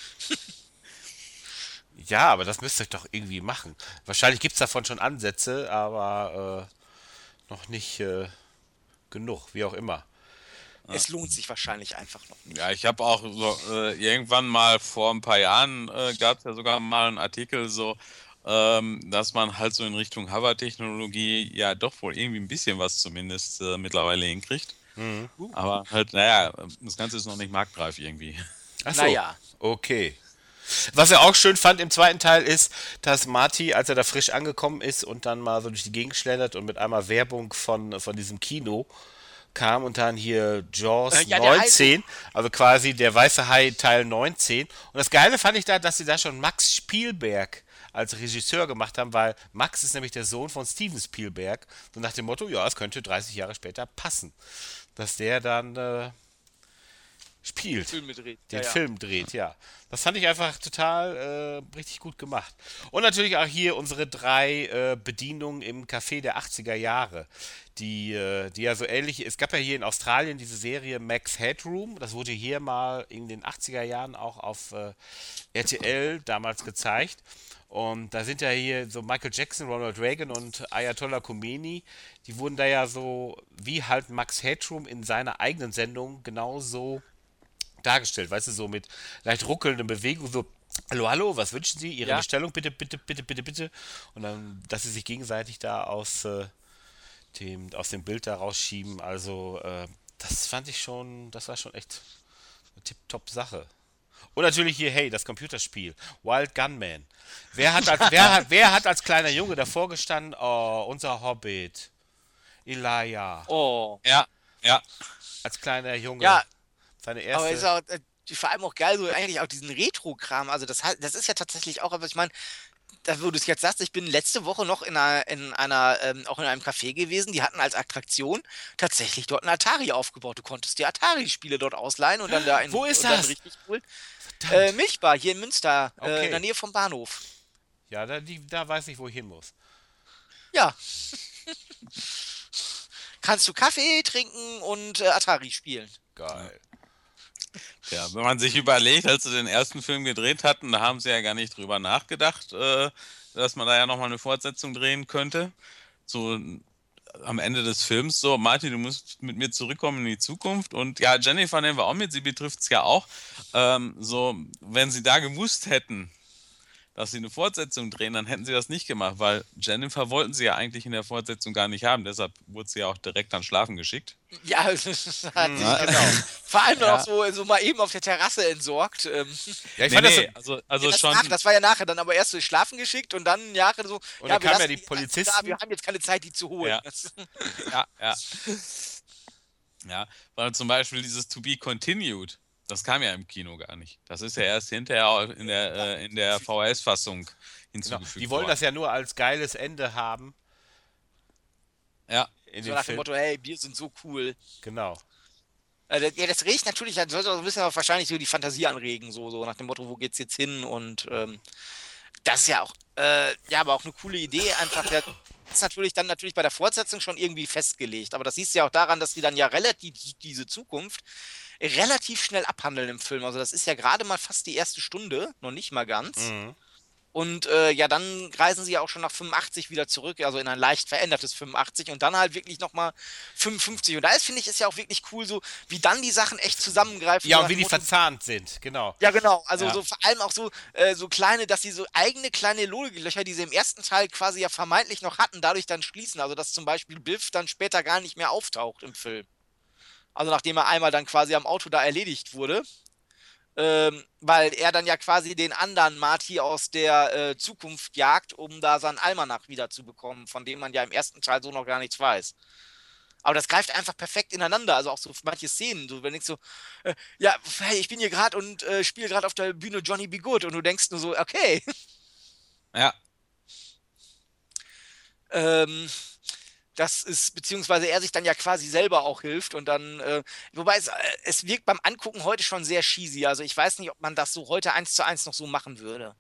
ja, aber das müsst ihr doch irgendwie machen. Wahrscheinlich gibt es davon schon Ansätze, aber äh, noch nicht äh, genug, wie auch immer. Es lohnt sich wahrscheinlich einfach noch nicht. Ja, ich habe auch so, äh, irgendwann mal vor ein paar Jahren äh, gab es ja sogar mal einen Artikel so, ähm, dass man halt so in Richtung Hover-Technologie ja doch wohl irgendwie ein bisschen was zumindest äh, mittlerweile hinkriegt. Aber halt, naja, das Ganze ist noch nicht marktreif irgendwie. Ach so, Naja. okay. Was er auch schön fand im zweiten Teil ist, dass Marty, als er da frisch angekommen ist und dann mal so durch die Gegend schlendert und mit einmal Werbung von, von diesem Kino kam und dann hier Äh, Jaws ja, der heißt. neunzehn, also quasi der weiße Hai Teil neunzehn. Und das Geile fand ich da, dass sie da schon Max Spielberg als Regisseur gemacht haben, weil Max ist nämlich der Sohn von Steven Spielberg. So nach dem Motto, ja, es könnte dreißig Jahre später passen, dass der dann äh, spielt, Film gedreht. den Ja, ja. Film dreht, ja. Das fand ich einfach total äh, richtig gut gemacht. Und natürlich auch hier unsere drei äh, Bedienungen im Café der achtziger Jahre, die, äh, die ja so ähnlich, es gab ja hier in Australien diese Serie Max Headroom, das wurde hier mal in den achtziger Jahren auch auf äh, R T L damals gezeigt. Und da sind ja hier so Michael Jackson, Ronald Reagan und Ayatollah Khomeini, die wurden da ja so wie halt Max Headroom in seiner eigenen Sendung genauso dargestellt, weißt du, so mit leicht ruckelnden Bewegungen, so, hallo, hallo, was wünschen Sie? Ihre Ja. Bestellung, bitte, bitte, bitte, bitte, bitte. Und dann, dass sie sich gegenseitig da aus, äh, dem, aus dem Bild da rausschieben. Also, äh, das fand ich schon, das war schon echt eine tipptopp Sache. Und natürlich hier, hey, das Computerspiel, Wild Gunman. Wer hat als, wer hat, wer hat als kleiner Junge davor gestanden? Oh, unser Hobbit. Elijah. Oh. Ja, ja. Als kleiner Junge. Ja, Seine aber ist erste. auch äh, die- vor allem auch geil, so eigentlich auch diesen Retro-Kram. Also das, hat- das ist ja tatsächlich auch, aber ich meine, da, wo du es jetzt sagst, ich bin letzte Woche noch in einer, in einer ähm, auch in einem Café gewesen, die hatten als Attraktion tatsächlich dort ein Atari aufgebaut. Du konntest die Atari-Spiele dort ausleihen und dann da in Wo ist und dann das? richtig cool. Äh, Verdammt. Milchbar, hier in Münster, äh, Okay. in der Nähe vom Bahnhof. Ja, da, die, da weiß ich, wo ich hin muss. Ja. Kannst du Kaffee trinken und äh, Atari spielen. Geil. Ja, wenn man sich überlegt, als sie den ersten Film gedreht hatten, da haben sie ja gar nicht drüber nachgedacht, äh, dass man da ja nochmal eine Fortsetzung drehen könnte. So n- am Ende des Films, so, Martin, du musst mit mir zurückkommen in die Zukunft. Und ja, Jennifer nehmen wir auch mit, sie betrifft es ja auch. Ähm, so, wenn sie da gewusst hätten, dass sie eine Fortsetzung drehen, dann hätten sie das nicht gemacht, weil Jennifer wollten sie ja eigentlich in der Fortsetzung gar nicht haben. Deshalb wurde sie ja auch direkt dann schlafen geschickt. Ja, hat sich, Ja. genau. Vor allem Ja. noch so, so mal eben auf der Terrasse entsorgt. Ähm, Ja, ich Nee, fand das nee, so, also, also das, schon. nach, das war ja nachher dann aber erst so schlafen geschickt und dann Jahre so, Und ja, dann wir kamen ja lassen die Polizisten. Da, wir haben jetzt keine Zeit, die zu holen. Ja. Das, Ja, ja. Ja, weil zum Beispiel dieses To Be Continued, das kam ja im Kino gar nicht. Das ist ja erst hinterher auch in der, äh, in der V H S-Fassung genau, hinzugefügt die wollen worden. das ja nur als geiles Ende haben Ja, in so dem nach dem Film. Motto, hey, wir sind so cool. Genau. Äh, das- ja, das riecht natürlich, das soll so ein bisschen auch wahrscheinlich so die Fantasie anregen, so, so nach dem Motto, wo geht's jetzt hin? Und ähm, das ist ja auch, äh, ja, aber auch eine coole Idee, einfach, ja, das ist natürlich dann natürlich bei der Fortsetzung schon irgendwie festgelegt. Aber das siehst du ja auch daran, dass die dann ja relativ diese Zukunft relativ schnell abhandeln im Film. Also das ist ja gerade mal fast die erste Stunde, noch nicht mal ganz. Mhm. Und äh, ja, dann reisen sie ja auch schon nach fünfundachtzig wieder zurück, also in ein leicht verändertes fünfundachtzig und dann halt wirklich nochmal fünfundfünfzig. Und da ist, finde ich, ist ja auch wirklich cool so, wie dann die Sachen echt zusammengreifen. Ja, so und nach wie dem die Motto, verzahnt sind, genau. ja, genau. Also Ja. so vor allem auch so, äh, so kleine, dass sie so eigene kleine Logiklöcher, die sie im ersten Teil quasi ja vermeintlich noch hatten, dadurch dann schließen. Also dass zum Beispiel Biff dann später gar nicht mehr auftaucht im Film. Also nachdem er einmal dann quasi am Auto da erledigt wurde. Ähm, weil er dann ja quasi den anderen Marty aus der äh, Zukunft jagt, um da seinen Almanach wiederzubekommen, von dem man ja im ersten Teil so noch gar nichts weiß. Aber das greift einfach perfekt ineinander. Also auch so manche Szenen. So, wenn ich so, äh, ja, hey, ich bin hier gerade und äh, spiele gerade auf der Bühne Johnny B. Good und du denkst nur so, okay. ja. ähm, das ist, beziehungsweise er sich dann ja quasi selber auch hilft und dann, äh, wobei es, äh, es wirkt beim Angucken heute schon sehr cheesy. Also ich weiß nicht, ob man das so heute eins zu eins noch so machen würde.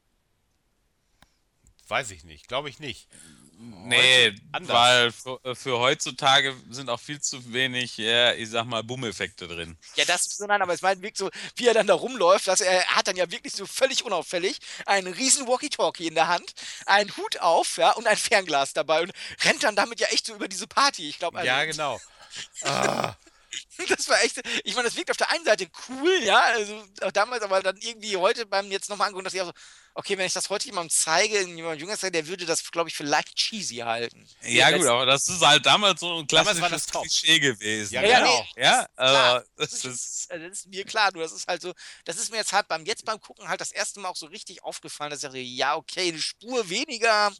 Weiß ich nicht, glaube ich nicht. Nee, anders. weil für, für heutzutage sind auch viel zu wenig, ja, ich sag mal, Bummeffekte drin. Ja, das ist so, nein, aber es meint wirklich so, wie er dann da rumläuft, dass er, er hat dann ja wirklich so völlig unauffällig einen riesen Walkie-Talkie in der Hand, einen Hut auf, ja, und ein Fernglas dabei und rennt dann damit ja echt so über diese Party. Ich glaube, also, Ja, genau. Ah, Das war echt, ich meine, das wirkt auf der einen Seite cool, ja, also auch damals, aber dann irgendwie heute beim jetzt nochmal angucken, dass ich auch so, okay, wenn ich das heute jemandem zeige, jemandem jünger zeige, der würde das, glaube ich, für leicht cheesy halten. Ja, gut, aber das ist halt damals so ein Damals war das klassisches top. Klischee gewesen. Ja, Ja, ja, genau. nee, Ja, klar, also, das das ist, ist. äh, das ist mir klar, nur das ist halt so, das ist mir jetzt halt beim, jetzt beim Gucken halt das erste Mal auch so richtig aufgefallen, dass ich dachte, ja, okay, eine Spur weniger,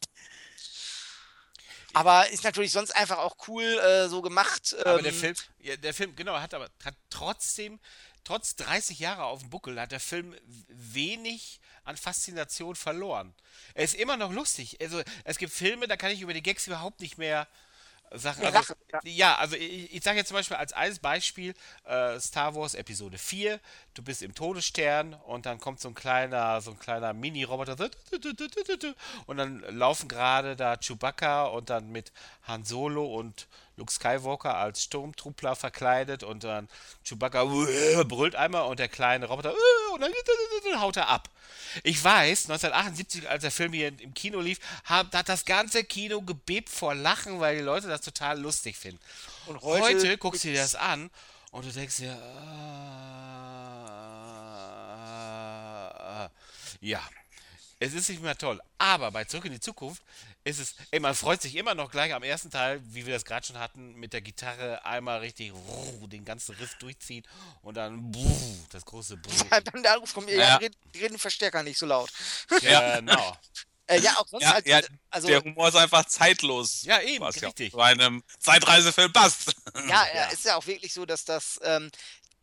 aber ist natürlich sonst einfach auch cool äh, so gemacht. Aber der Ähm, Film, ja, der Film, genau, hat aber hat trotzdem, trotz dreißig Jahre auf dem Buckel, hat der Film wenig an Faszination verloren. Er ist immer noch lustig. Also es gibt Filme, da kann ich über die Gags überhaupt nicht mehr Sachen. ja, Also Lache, ja. ja, also ich, ich sage jetzt zum Beispiel als eines Beispiel äh, Star Wars Episode vier. Du bist im Todesstern und dann kommt so ein kleiner, so ein kleiner Mini-Roboter und dann laufen gerade da Chewbacca und dann mit Han Solo und Luke Skywalker als Sturmtruppler verkleidet und dann Chewbacca brüllt einmal und der kleine Roboter und dann haut er ab. Ich weiß, neunzehnhundertachtundsiebzig, als der Film hier im Kino lief, hat, hat das ganze Kino gebebt vor Lachen, weil die Leute das total lustig finden. Und Heute, heute, guckst du dir das an und du denkst dir, äh, ja, es ist nicht mehr toll. Aber bei Zurück in die Zukunft ist es, ey, man freut sich immer noch gleich am ersten Teil, wie wir das gerade schon hatten, mit der Gitarre einmal richtig den ganzen Riff durchziehen und dann das große halt dann der Anruf kommt, ja, Ja. reden, reden Verstärker nicht so laut. Genau. Äh, ja, auch sonst Ja, halt, ja, also, der Humor ist einfach zeitlos. Ja, eben, Was ja richtig. bei einem Zeitreisefilm passt. ja, Ja. ja, ist ja auch wirklich so, dass das, ähm,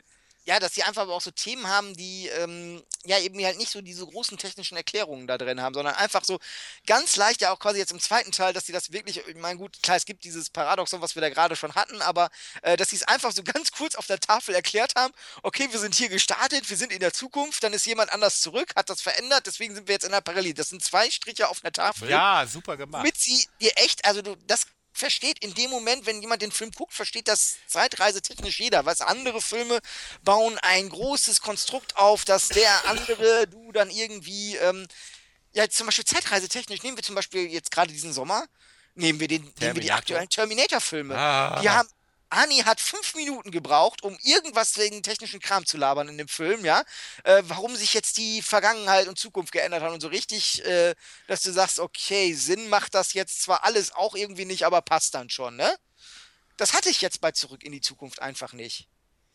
ja, dass sie einfach aber auch so Themen haben, die ähm, ja eben halt nicht so diese großen technischen Erklärungen da drin haben, sondern einfach so ganz leicht, ja auch quasi jetzt im zweiten Teil, dass sie das wirklich, ich meine, gut, klar, es gibt dieses Paradoxon, was wir da gerade schon hatten, aber äh, dass sie es einfach so ganz kurz auf der Tafel erklärt haben, okay, wir sind hier gestartet, wir sind in der Zukunft, dann ist jemand anders zurück, hat das verändert, deswegen sind wir jetzt in der Parallel. Das sind zwei Striche auf einer Tafel. Ja, super gemacht. Womit sie dir echt, also du, das versteht in dem Moment, wenn jemand den Film guckt, versteht das zeitreisetechnisch jeder. Was andere Filme bauen ein großes Konstrukt auf, dass der andere, du dann irgendwie, ähm, ja, zum Beispiel zeitreisetechnisch, nehmen wir zum Beispiel jetzt gerade diesen Sommer, nehmen wir den, nehmen wir die Terminator. aktuellen Terminator-Filme. Ah. Die haben Ani hat fünf Minuten gebraucht, um irgendwas wegen technischen Kram zu labern in dem Film, ja. Äh, warum sich jetzt die Vergangenheit und Zukunft geändert haben und so richtig, äh, dass du sagst, okay, Sinn macht das jetzt zwar alles auch irgendwie nicht, aber passt dann schon, ne? Das hatte ich jetzt bei Zurück in die Zukunft einfach nicht.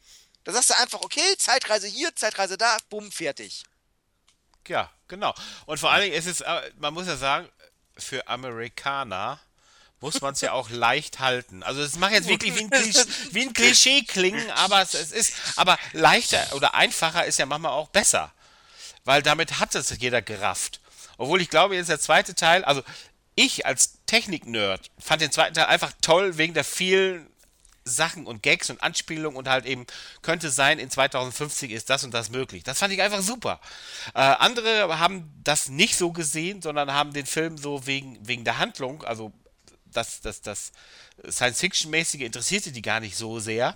Da sagst du einfach, okay, Zeitreise hier, Zeitreise da, bumm, fertig. Ja, genau. Und vor allen Dingen ist es, äh, man muss ja sagen, für Amerikaner muss man es ja auch leicht halten. Also es macht jetzt wirklich wie ein Klischee, wie ein Klischee klingen, aber es, es ist, aber leichter oder einfacher ist ja manchmal auch besser. Weil damit hat es jeder gerafft. Obwohl ich glaube, jetzt der zweite Teil, also ich als Technik-Nerd fand den zweiten Teil einfach toll wegen der vielen Sachen und Gags und Anspielungen und halt eben könnte sein, in zweitausendfünfzig ist das und das möglich. Das fand ich einfach super. Äh, andere haben das nicht so gesehen, sondern haben den Film so wegen, wegen der Handlung, also das, das, das Science-Fiction-mäßige interessierte die gar nicht so sehr.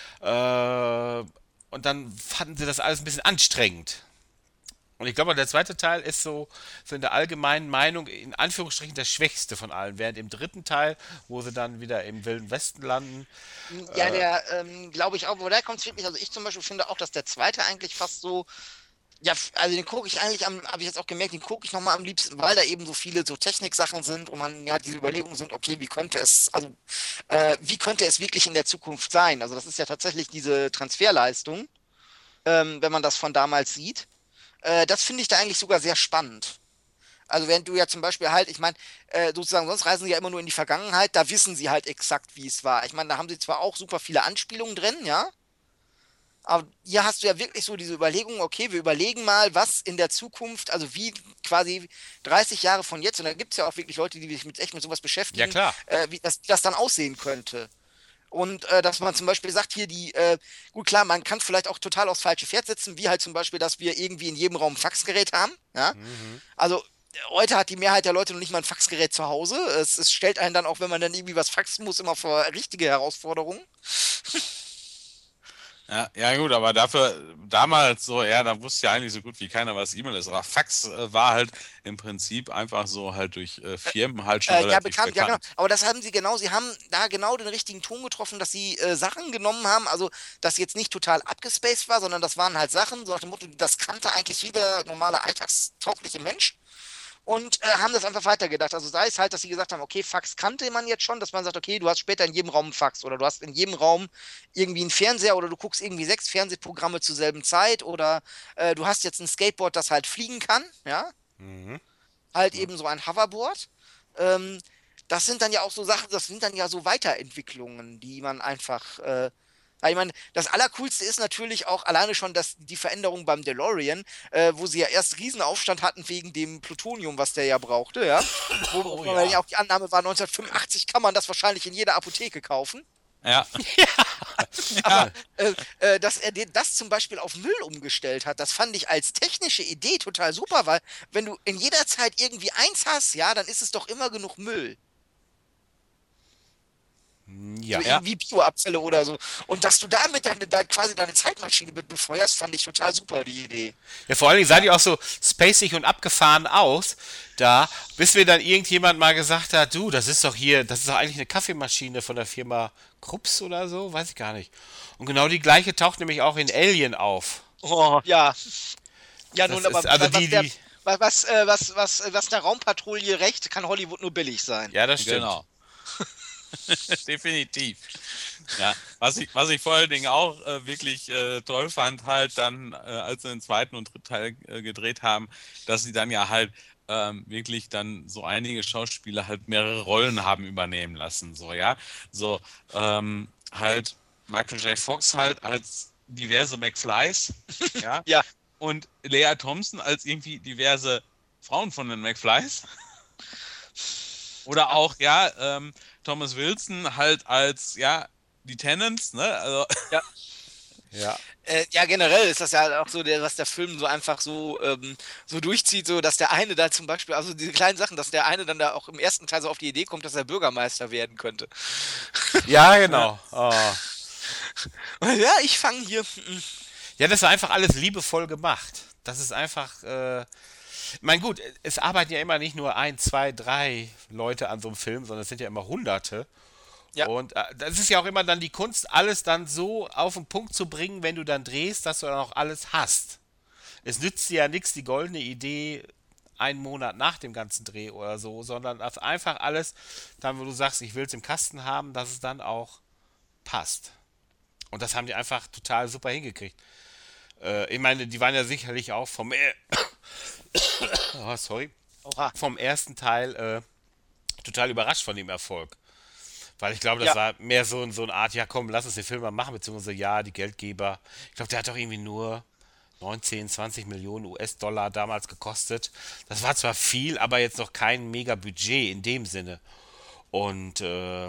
Äh, und dann fanden sie das alles ein bisschen anstrengend. Und ich glaube, der zweite Teil ist so, so in der allgemeinen Meinung in Anführungsstrichen der schwächste von allen. Während im dritten Teil, wo sie dann wieder im Wilden Westen landen. Ja, der, ähm, glaube ich auch, woher kommt es wirklich, also ich zum Beispiel finde auch, dass der zweite eigentlich fast so, ja, f- also den gucke ich eigentlich am, habe ich jetzt auch gemerkt, den gucke ich nochmal am liebsten, weil da eben so viele so Techniksachen sind und man ja diese Überlegungen sind, okay, wie könnte es, also äh, wie könnte es wirklich in der Zukunft sein? Also das ist ja tatsächlich diese Transferleistung, ähm, wenn man das von damals sieht. Äh, das finde ich da eigentlich sogar sehr spannend. Also wenn du ja zum Beispiel halt, ich meine, äh, sozusagen, sonst reisen sie ja immer nur in die Vergangenheit, da wissen sie halt exakt, wie es war. Ich meine, da haben sie zwar auch super viele Anspielungen drin, ja, aber hier hast du ja wirklich so diese Überlegung, okay, wir überlegen mal, was in der Zukunft, also wie quasi dreißig Jahre von jetzt, und da gibt es ja auch wirklich Leute, die sich mit, echt mit sowas beschäftigen, Ja, klar. äh, wie das, wie das dann aussehen könnte. Und äh, dass man zum Beispiel sagt, hier die, äh, gut klar, man kann vielleicht auch total aufs falsche Pferd setzen, wie halt zum Beispiel, dass wir irgendwie in jedem Raum ein Faxgerät haben, ja. Also äh, heute hat die Mehrheit der Leute noch nicht mal ein Faxgerät zu Hause. Es, es stellt einen dann auch, wenn man dann irgendwie was faxen muss, immer vor richtige Herausforderungen. Ja, ja gut, aber dafür damals so, ja, da wusste ja eigentlich so gut wie keiner, was E-Mail ist. Aber Fax äh, war halt im Prinzip einfach so halt durch äh, Firmen halt schon Äh, ja, relativ bekannt, ja genau. bekannt. Aber das haben sie genau, sie haben da genau den richtigen Ton getroffen, dass sie äh, Sachen genommen haben, also das jetzt nicht total abgespaced war, sondern das waren halt Sachen, so nach dem Motto, das kannte eigentlich jeder normale alltagstaugliche Mensch. Und äh, haben das einfach weitergedacht. Also sei es halt, dass sie gesagt haben, okay, Fax kannte man jetzt schon, dass man sagt, okay, du hast später in jedem Raum ein Fax oder du hast in jedem Raum irgendwie einen Fernseher oder du guckst irgendwie sechs Fernsehprogramme zur selben Zeit oder äh, du hast jetzt ein Skateboard, das halt fliegen kann, ja, Mhm. halt eben so ein Hoverboard. Ähm, Das sind dann ja auch so Sachen, das sind dann ja so Weiterentwicklungen, die man einfach, äh, ja, ich meine, das Allercoolste ist natürlich auch alleine schon dass die Veränderung beim DeLorean, äh, wo sie ja erst Riesenaufstand hatten wegen dem Plutonium, was der ja brauchte, ja. Wo, Oh wo ja ja. auch die Annahme war, neunzehnhundertfünfundachtzig kann man das wahrscheinlich in jeder Apotheke kaufen. Ja. Aber Ja. äh, äh, dass er den- das zum Beispiel auf Müll umgestellt hat, das fand ich als technische Idee total super, weil wenn du in jeder Zeit irgendwie eins hast, ja, dann ist es doch immer genug Müll. So Ja. Ja. irgendwie Bioabfälle oder so. Und dass du damit deine, deine, quasi deine Zeitmaschine mit befeuerst, fand ich total super, die Idee. Ja, vor allen Dingen sah die auch so spacig und abgefahren aus, da, bis mir dann irgendjemand mal gesagt hat, du, das ist doch hier, das ist doch eigentlich eine Kaffeemaschine von der Firma Krups oder so, weiß ich gar nicht. Und genau die gleiche taucht nämlich auch in Alien auf. Oh, ja. Ja, Das nun, aber ist also was die, der, die, was, was, äh, was, was, was der Raumpatrouille recht, kann Hollywood nur billig sein. ja, das stimmt. Genau. Definitiv. Ja, was ich, was ich vor allen Dingen auch äh, wirklich äh, toll fand, halt dann, äh, als sie den zweiten und dritten Teil äh, gedreht haben, dass sie dann ja halt ähm, wirklich dann so einige Schauspieler halt mehrere Rollen haben übernehmen lassen, so, ja. So, ähm, halt Michael J. Fox halt als diverse McFlys, ja, Ja. und Lea Thompson als irgendwie diverse Frauen von den McFlys. Oder auch, ja, ähm, Thomas Wilson halt als, ja, die Tenants, ne? Also, Ja. Ja. Äh, ja, generell ist das ja auch so, der, was der Film so einfach so, ähm, so durchzieht, so dass der eine da zum Beispiel, also diese kleinen Sachen, dass der eine dann da auch im ersten Teil so auf die Idee kommt, dass er Bürgermeister werden könnte. Ja, ja, genau. Oh. Ja, ich fange hier. mm, Ja, das war einfach alles liebevoll gemacht. Das ist einfach, äh, ich meine, gut, es arbeiten ja immer nicht nur ein, zwei, drei Leute an so einem Film, sondern es sind ja immer Hunderte. Ja, Und äh, das ist ja auch immer dann die Kunst, alles dann so auf den Punkt zu bringen, wenn du dann drehst, dass du dann auch alles hast. Es nützt dir ja nichts, die goldene Idee einen Monat nach dem ganzen Dreh oder so, sondern das einfach alles, dann wo du sagst, ich will es im Kasten haben, dass es dann auch passt. Und das haben die einfach total super hingekriegt. Äh, ich meine, die waren ja sicherlich auch vom, er oh, sorry, oha. vom ersten Teil äh, total überrascht von dem Erfolg. Weil ich glaube, das Ja, war mehr so, so eine Art, ja komm, lass uns den Film mal machen, beziehungsweise ja, die Geldgeber. Ich glaube, der hat doch irgendwie nur neunzehn, zwanzig Millionen U S-Dollar damals gekostet. Das war zwar viel, aber jetzt noch kein mega Budget in dem Sinne. Und äh,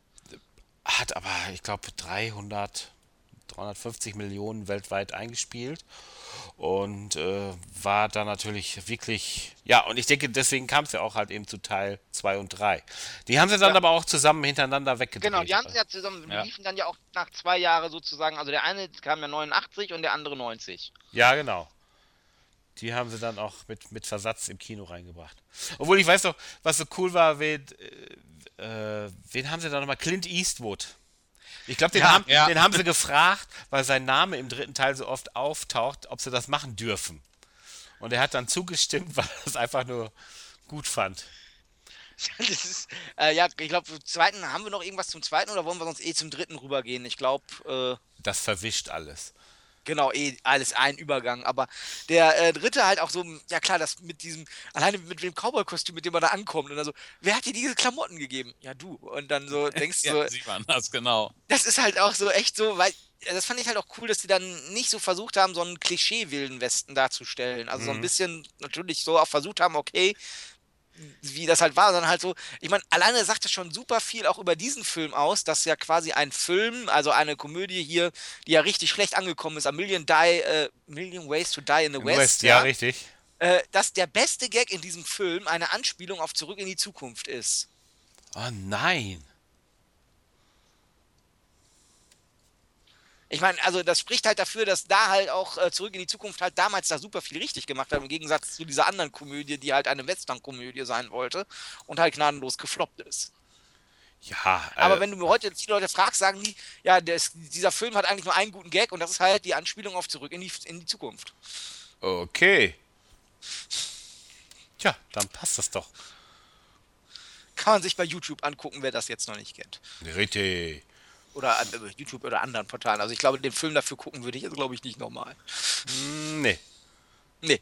hat aber, ich glaube, dreihundert, dreihundertfünfzig Millionen weltweit eingespielt. Und äh, war da natürlich wirklich, ja, und ich denke, deswegen kam es ja auch halt eben zu Teil zwei und drei. Die haben sie dann ja. aber auch zusammen hintereinander Genau, die weggedreht. haben sie ja zusammen, die ja. liefen dann ja auch nach zwei Jahren sozusagen, also der eine kam ja neunundachtzig und der andere neunzig. Ja, genau. Die haben sie dann auch mit, mit Versatz im Kino reingebracht. Obwohl ich weiß noch, was so cool war, wen, äh, wen haben sie da nochmal? Clint Eastwood. Ich glaube, den, Ja, haben, ja, den haben sie gefragt, weil sein Name im dritten Teil so oft auftaucht, ob sie das machen dürfen. Und er hat dann zugestimmt, weil er es einfach nur gut fand. das ist, äh, ja, ich glaube, zum zweiten haben wir noch irgendwas zum zweiten oder wollen wir sonst eh zum dritten rübergehen? Ich glaube, äh, Das verwischt alles. genau, eh alles ein Übergang. Aber der äh, dritte halt auch so, ja klar, das mit diesem, alleine mit dem Cowboy-Kostüm, mit dem man da ankommt und dann so, wer hat dir diese Klamotten gegeben? Ja, du. Und dann so denkst du ja, so, sieht man das, genau. das ist halt auch so echt so, weil ja, das fand ich halt auch cool, dass die dann nicht so versucht haben, so einen Klischee-Wilden Westen darzustellen. Also so ein Mhm. bisschen natürlich so auch versucht haben, okay, wie das halt war, sondern halt so, ich meine, alleine sagt das schon super viel auch über diesen Film aus, dass ja quasi ein Film, also eine Komödie hier, die ja richtig schlecht angekommen ist, A Million Die, äh, Million Ways to Die in the Im West, West, ja, ja, richtig. äh, dass der beste Gag in diesem Film eine Anspielung auf Zurück in die Zukunft ist. Oh nein. Ich meine, also das spricht halt dafür, dass da halt auch äh, Zurück in die Zukunft halt damals da super viel richtig gemacht hat, im Gegensatz zu dieser anderen Komödie, die halt eine Western-Komödie sein wollte und halt gnadenlos gefloppt ist. Ja, äh, Aber wenn du mir heute jetzt die Leute fragst, sagen die, ja, das, dieser Film hat eigentlich nur einen guten Gag und das ist halt die Anspielung auf Zurück in die, in die Zukunft. okay. Tja, dann passt das doch. Kann man sich bei YouTube angucken, wer das jetzt noch nicht kennt. Richtig. Oder an äh, YouTube oder anderen Portalen. Also ich glaube, den Film dafür gucken würde ich jetzt, glaube ich, nicht nochmal. Hm, nee. Nee.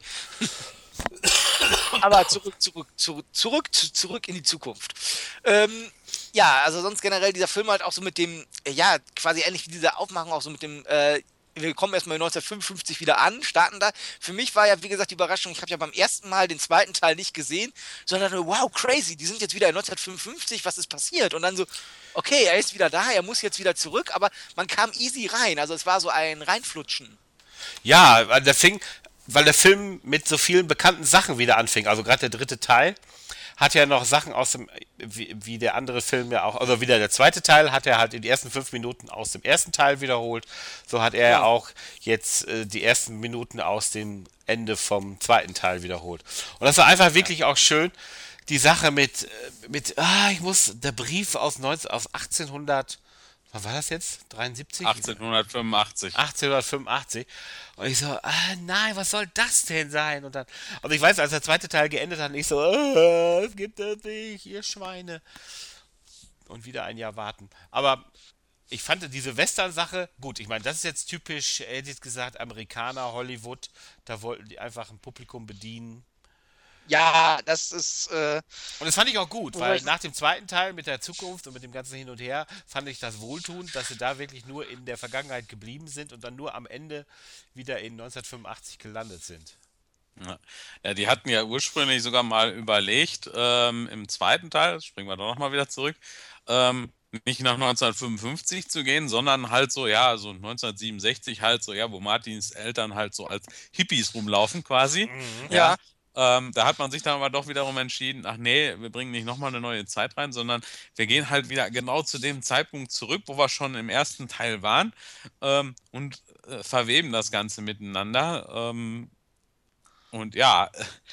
Aber zurück, zurück, zurück, zurück, zu- zurück in die Zukunft. Ähm, ja, also sonst generell dieser Film halt auch so mit dem, äh, ja, quasi ähnlich wie diese Aufmachung auch so mit dem, äh, wir kommen erstmal neunzehnhundertfünfundfünfzig wieder an, starten da. Für mich war ja, wie gesagt, die Überraschung, ich habe ja beim ersten Mal den zweiten Teil nicht gesehen, sondern nur, wow, crazy, die sind jetzt wieder in neunzehnhundertfünfundfünfzig, was ist passiert? Und dann so, okay, er ist wieder da, er muss jetzt wieder zurück, aber man kam easy rein, also es war so ein Reinflutschen. Ja, weil der fing, weil der Film mit so vielen bekannten Sachen wieder anfing. Also gerade der dritte Teil hat ja noch Sachen aus dem, wie, wie der andere Film ja auch, also wieder der zweite Teil hat er halt in die ersten fünf Minuten aus dem ersten Teil wiederholt. So hat er ja Ja. auch jetzt äh, die ersten Minuten aus dem Ende vom zweiten Teil wiederholt. Und das war einfach wirklich auch schön. Die Sache mit, äh, mit, ah, ich muss, der Brief aus, neunzehn, aus achtzehnhundert, was war das jetzt? dreiundsiebzig? achtzehnhundertfünfundachtzig. achtzehnhundertfünfundachtzig. Und ich so, ah nein, was soll das denn sein? Und dann, also ich weiß, als der zweite Teil geendet hat, ich so, äh, es gibt es nicht, ihr Schweine. Und wieder ein Jahr warten. Aber ich fand diese Western-Sache, gut, ich meine, das ist jetzt typisch, er hätte jetzt gesagt, Amerikaner, Hollywood, da wollten die einfach ein Publikum bedienen. Ja, das ist, äh, Und das fand ich auch gut, Wobei weil ich- nach dem zweiten Teil mit der Zukunft und mit dem ganzen Hin und Her fand ich das wohltuend, dass sie da wirklich nur in der Vergangenheit geblieben sind und dann nur am Ende wieder in neunzehnhundertfünfundachtzig gelandet sind. Ja. Ja, die hatten ja ursprünglich sogar mal überlegt, ähm, im zweiten Teil, springen wir doch nochmal wieder zurück, ähm, nicht nach neunzehnhundertfünfundfünfzig zu gehen, sondern halt so, ja, so neunzehnhundertsiebenundsechzig halt so, ja, wo Martins Eltern halt so als Hippies rumlaufen quasi. ja. Ähm, da hat man sich dann aber doch wiederum entschieden, ach nee, wir bringen nicht nochmal eine neue Zeit rein, sondern wir gehen halt wieder genau zu dem Zeitpunkt zurück, wo wir schon im ersten Teil waren, ähm, und äh, verweben das Ganze miteinander. Ähm, und ja,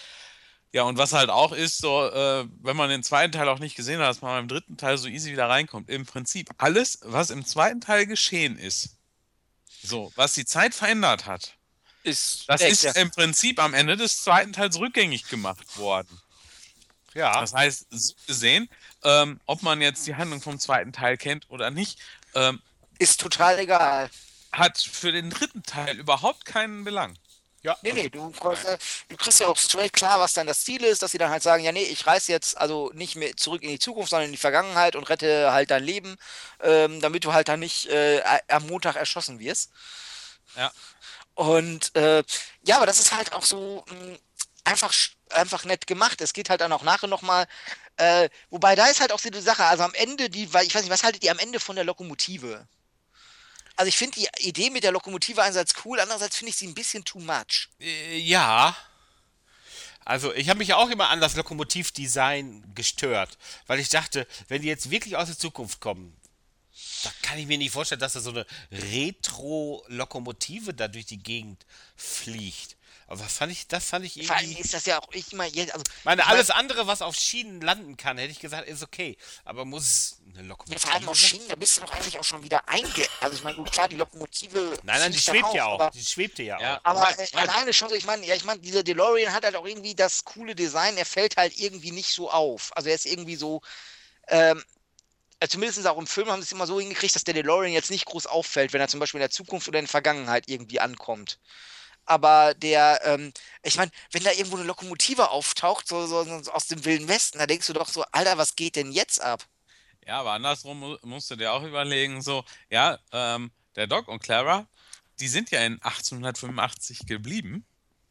ja, und was halt auch ist, so, äh, wenn man den zweiten Teil auch nicht gesehen hat, dass man beim dritten Teil so easy wieder reinkommt. Im Prinzip alles, was im zweiten Teil geschehen ist, so, was die Zeit verändert hat, ist das echt, ist ja. im Prinzip am Ende des zweiten Teils rückgängig gemacht worden. Ja, Das heißt, so gesehen, ähm, ob man jetzt die Handlung vom zweiten Teil kennt oder nicht, ähm, Ist total egal. hat für den dritten Teil überhaupt keinen Belang. ja. Nee, nee, du, äh, du kriegst ja auch straight klar, was dann das Ziel ist, dass sie dann halt sagen, ja, nee, ich reise jetzt also nicht mehr zurück in die Zukunft, sondern in die Vergangenheit und rette halt dein Leben, ähm, damit du halt dann nicht äh, am Montag erschossen wirst. Ja. Und äh, ja, aber das ist halt auch so mh, einfach, sch- einfach nett gemacht. Es geht halt dann auch nachher nochmal, äh, wobei da ist halt auch so die Sache, also am Ende, die, weil ich weiß nicht, was haltet ihr am Ende von der Lokomotive? Also ich finde die Idee mit der Lokomotive einerseits cool, andererseits finde ich sie ein bisschen too much. Äh, ja. Also ich habe mich auch immer an das Lokomotivdesign gestört, weil ich dachte, wenn die jetzt wirklich aus der Zukunft kommen, da kann ich mir nicht vorstellen, dass da so eine Retro-Lokomotive da durch die Gegend fliegt. Aber das fand ich, das fand ich Vor allem irgendwie. ist das ja auch ich immer jetzt, also Ich meine, ich alles andere, was auf Schienen landen kann, hätte ich gesagt, ist okay. Aber muss eine ja, Lokomotive vor allem auf sein? Schienen, da bist du doch eigentlich auch schon wieder einge... Also ich meine, gut, klar, die Lokomotive Nein, nein, die fliegt dann schwebt ja auch. aber, Die schwebte ja Ja. auch. aber Wobei- äh, wobei- alleine schon so, ich meine, ja, ich meine, dieser DeLorean hat halt auch irgendwie das coole Design, er fällt halt irgendwie nicht so auf. Also er ist irgendwie so, ähm, äh, zumindest auch im Film haben sie es immer so hingekriegt, dass der DeLorean jetzt nicht groß auffällt, wenn er zum Beispiel in der Zukunft oder in der Vergangenheit irgendwie ankommt. Aber der, ähm, ich meine, wenn da irgendwo eine Lokomotive auftaucht, so, so, so aus dem Wilden Westen, da denkst du doch so, Alter, was geht denn jetzt ab? Ja, aber andersrum mu- musst du dir auch überlegen, so, ja, ähm, der Doc und Clara, die sind ja in achtzehnhundertfünfundachtzig geblieben.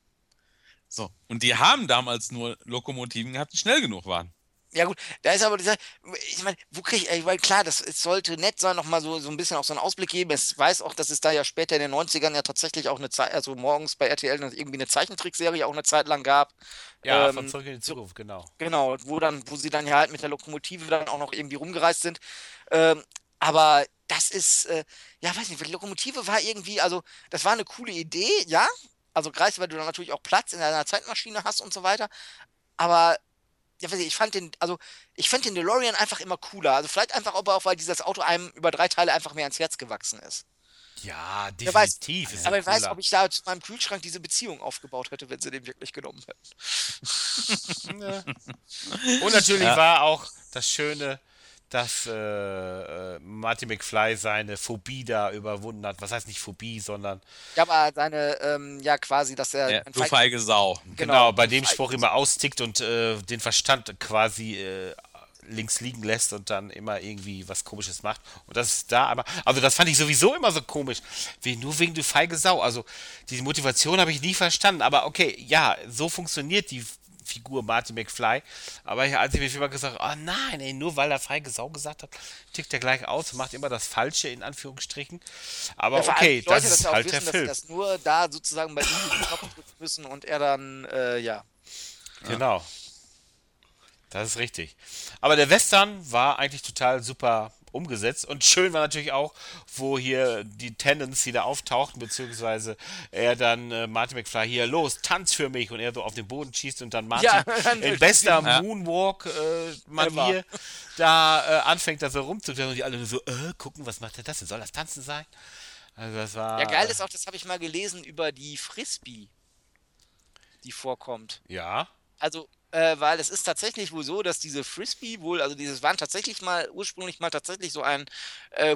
So, und die haben damals nur Lokomotiven gehabt, die schnell genug waren. Ja gut, da ist aber dieser, ich meine, wo krieg ich, weil klar, das es sollte nett sein, nochmal so, so ein bisschen auch so einen Ausblick geben. Es weiß auch, dass es da ja später in den neunzigern ja tatsächlich auch eine Zeit, also morgens bei R T L noch irgendwie eine Zeichentrickserie auch eine Zeit lang gab. Ja, Ähm, von Zurück in die Zukunft, genau. Genau, wo dann, wo sie dann ja halt mit der Lokomotive dann auch noch irgendwie rumgereist sind. Ähm, Aber das ist, äh, ja, weiß nicht, die Lokomotive war irgendwie, also das war eine coole Idee, ja. Also gerade weil du dann natürlich auch Platz in einer Zeitmaschine hast und so weiter. Aber ja, weiß ich, ich fand den, also ich fand den DeLorean einfach immer cooler. Also vielleicht einfach aber auch, weil dieses Auto einem über drei Teile einfach mehr ans Herz gewachsen ist. Ja, Wer weiß, definitiv ist er aber wer weiß, cooler. ob ich da zu meinem Kühlschrank diese Beziehung aufgebaut hätte, wenn sie den wirklich genommen hätten. Ja. Und natürlich Ja. war auch das Schöne, dass äh, äh, Marty McFly seine Phobie da überwunden hat. Was heißt nicht Phobie, sondern Ja, aber seine, ähm, ja quasi, dass er Ja, ein du Feig- feige Sau. genau, bei ein dem Feig- Spruch immer austickt und äh, den Verstand quasi äh, links liegen lässt und dann immer irgendwie was Komisches macht. Und das ist da aber, also das fand ich sowieso immer so komisch. Wie, nur wegen du feige Sau. Also diese Motivation habe ich nie verstanden. Aber okay, ja, so funktioniert die Figur Marty McFly. Aber ja, als ich mir immer gesagt habe, oh nein, ey, nur weil er feige Sau gesagt hat, tickt er gleich aus und macht immer das Falsche in Anführungsstrichen. Aber Ja, vor allem okay, die Leute, das dass ist ja auch halt der wissen, dass sie Film. das nur da sozusagen bei ihm den Knopf drücken müssen und er dann, äh, ja. Genau. Das ist richtig. Aber der Western war eigentlich total super umgesetzt und schön war natürlich auch, wo hier die Tennants wieder auftauchten, beziehungsweise er dann äh, Marty McFly hier, los, tanz für mich und er so auf den Boden schießt und dann Marty Ja, dann- in bester Ja. Moonwalk-Manier Ever. da äh, anfängt, da so rumzutun und die alle nur so, äh, gucken, was macht er das denn? Soll das Tanzen sein? Also das war... Ja, geil ist auch, das habe ich mal gelesen über die Frisbee, die vorkommt. Ja, Also, äh, weil es ist tatsächlich wohl so, dass diese Frisbee wohl, also dieses waren tatsächlich mal, ursprünglich mal tatsächlich so ein äh,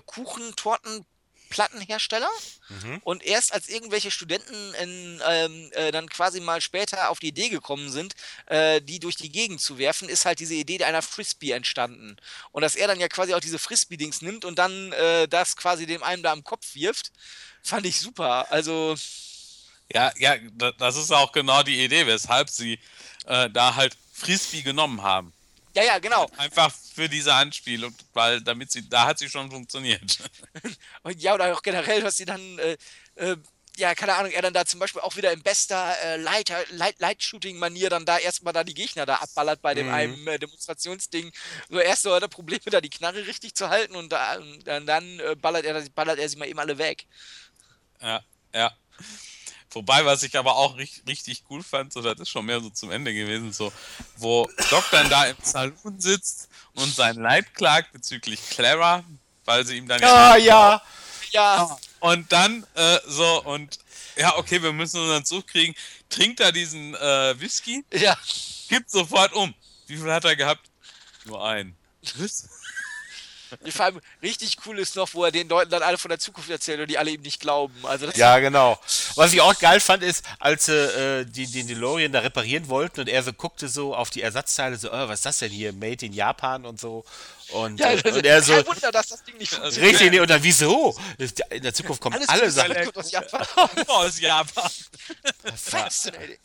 Kuchen-Torten-Plattenhersteller. Und erst als irgendwelche Studenten in, ähm, äh, dann quasi mal später auf die Idee gekommen sind, äh, die durch die Gegend zu werfen, ist halt diese Idee einer Frisbee entstanden. Und dass er dann ja quasi auch diese Frisbee-Dings nimmt und dann äh, das quasi dem einen da am Kopf wirft, fand ich super. Also, Ja, ja, da- das ist auch genau die Idee, weshalb sie äh, da halt Frisbee genommen haben. ja, ja, genau. Einfach für diese Anspielung, weil damit sie, da hat sie schon funktioniert. Und ja, oder auch generell, dass sie dann, äh, äh, ja, keine Ahnung, er dann da zum Beispiel auch wieder in bester äh, Light- Light- Light-Shooting-Manier dann da erstmal da die Gegner da abballert bei dem einem äh, Demonstrationsding. So erst so hat er Probleme, da die Knarre richtig zu halten und da, dann, dann äh, ballert, er, ballert er sie mal eben alle weg. Ja, ja. Wobei, was ich aber auch richtig, richtig cool fand, so das ist schon mehr so zum Ende gewesen, so, wo Doc dann da im Saloon sitzt und sein Leid klagt bezüglich Clara, weil sie ihm dann ah, ja, Ja, Und dann äh, so und ja, okay, wir müssen unseren Zug kriegen. Trinkt er diesen äh, Whisky, ja. gibt sofort um. Wie viel hat er gehabt? Nur einen. Was? Vor allem richtig cool ist noch, wo er den Leuten dann alle von der Zukunft erzählt und die alle ihm nicht glauben. Also das Ja, genau. Was ich auch geil fand, ist, als sie äh, die, den DeLorean da reparieren wollten und er so guckte so auf die Ersatzteile, so, oh, was ist das denn hier, made in Japan und so. Und, ja, äh, das und er so, kein Wunder, dass das Ding nicht funktioniert. richtig, nee, und dann, wieso? In der Zukunft kommen Alles alle gute Sachen. Sachen kommt aus Japan. Aus Japan. Das, war, Fascinating.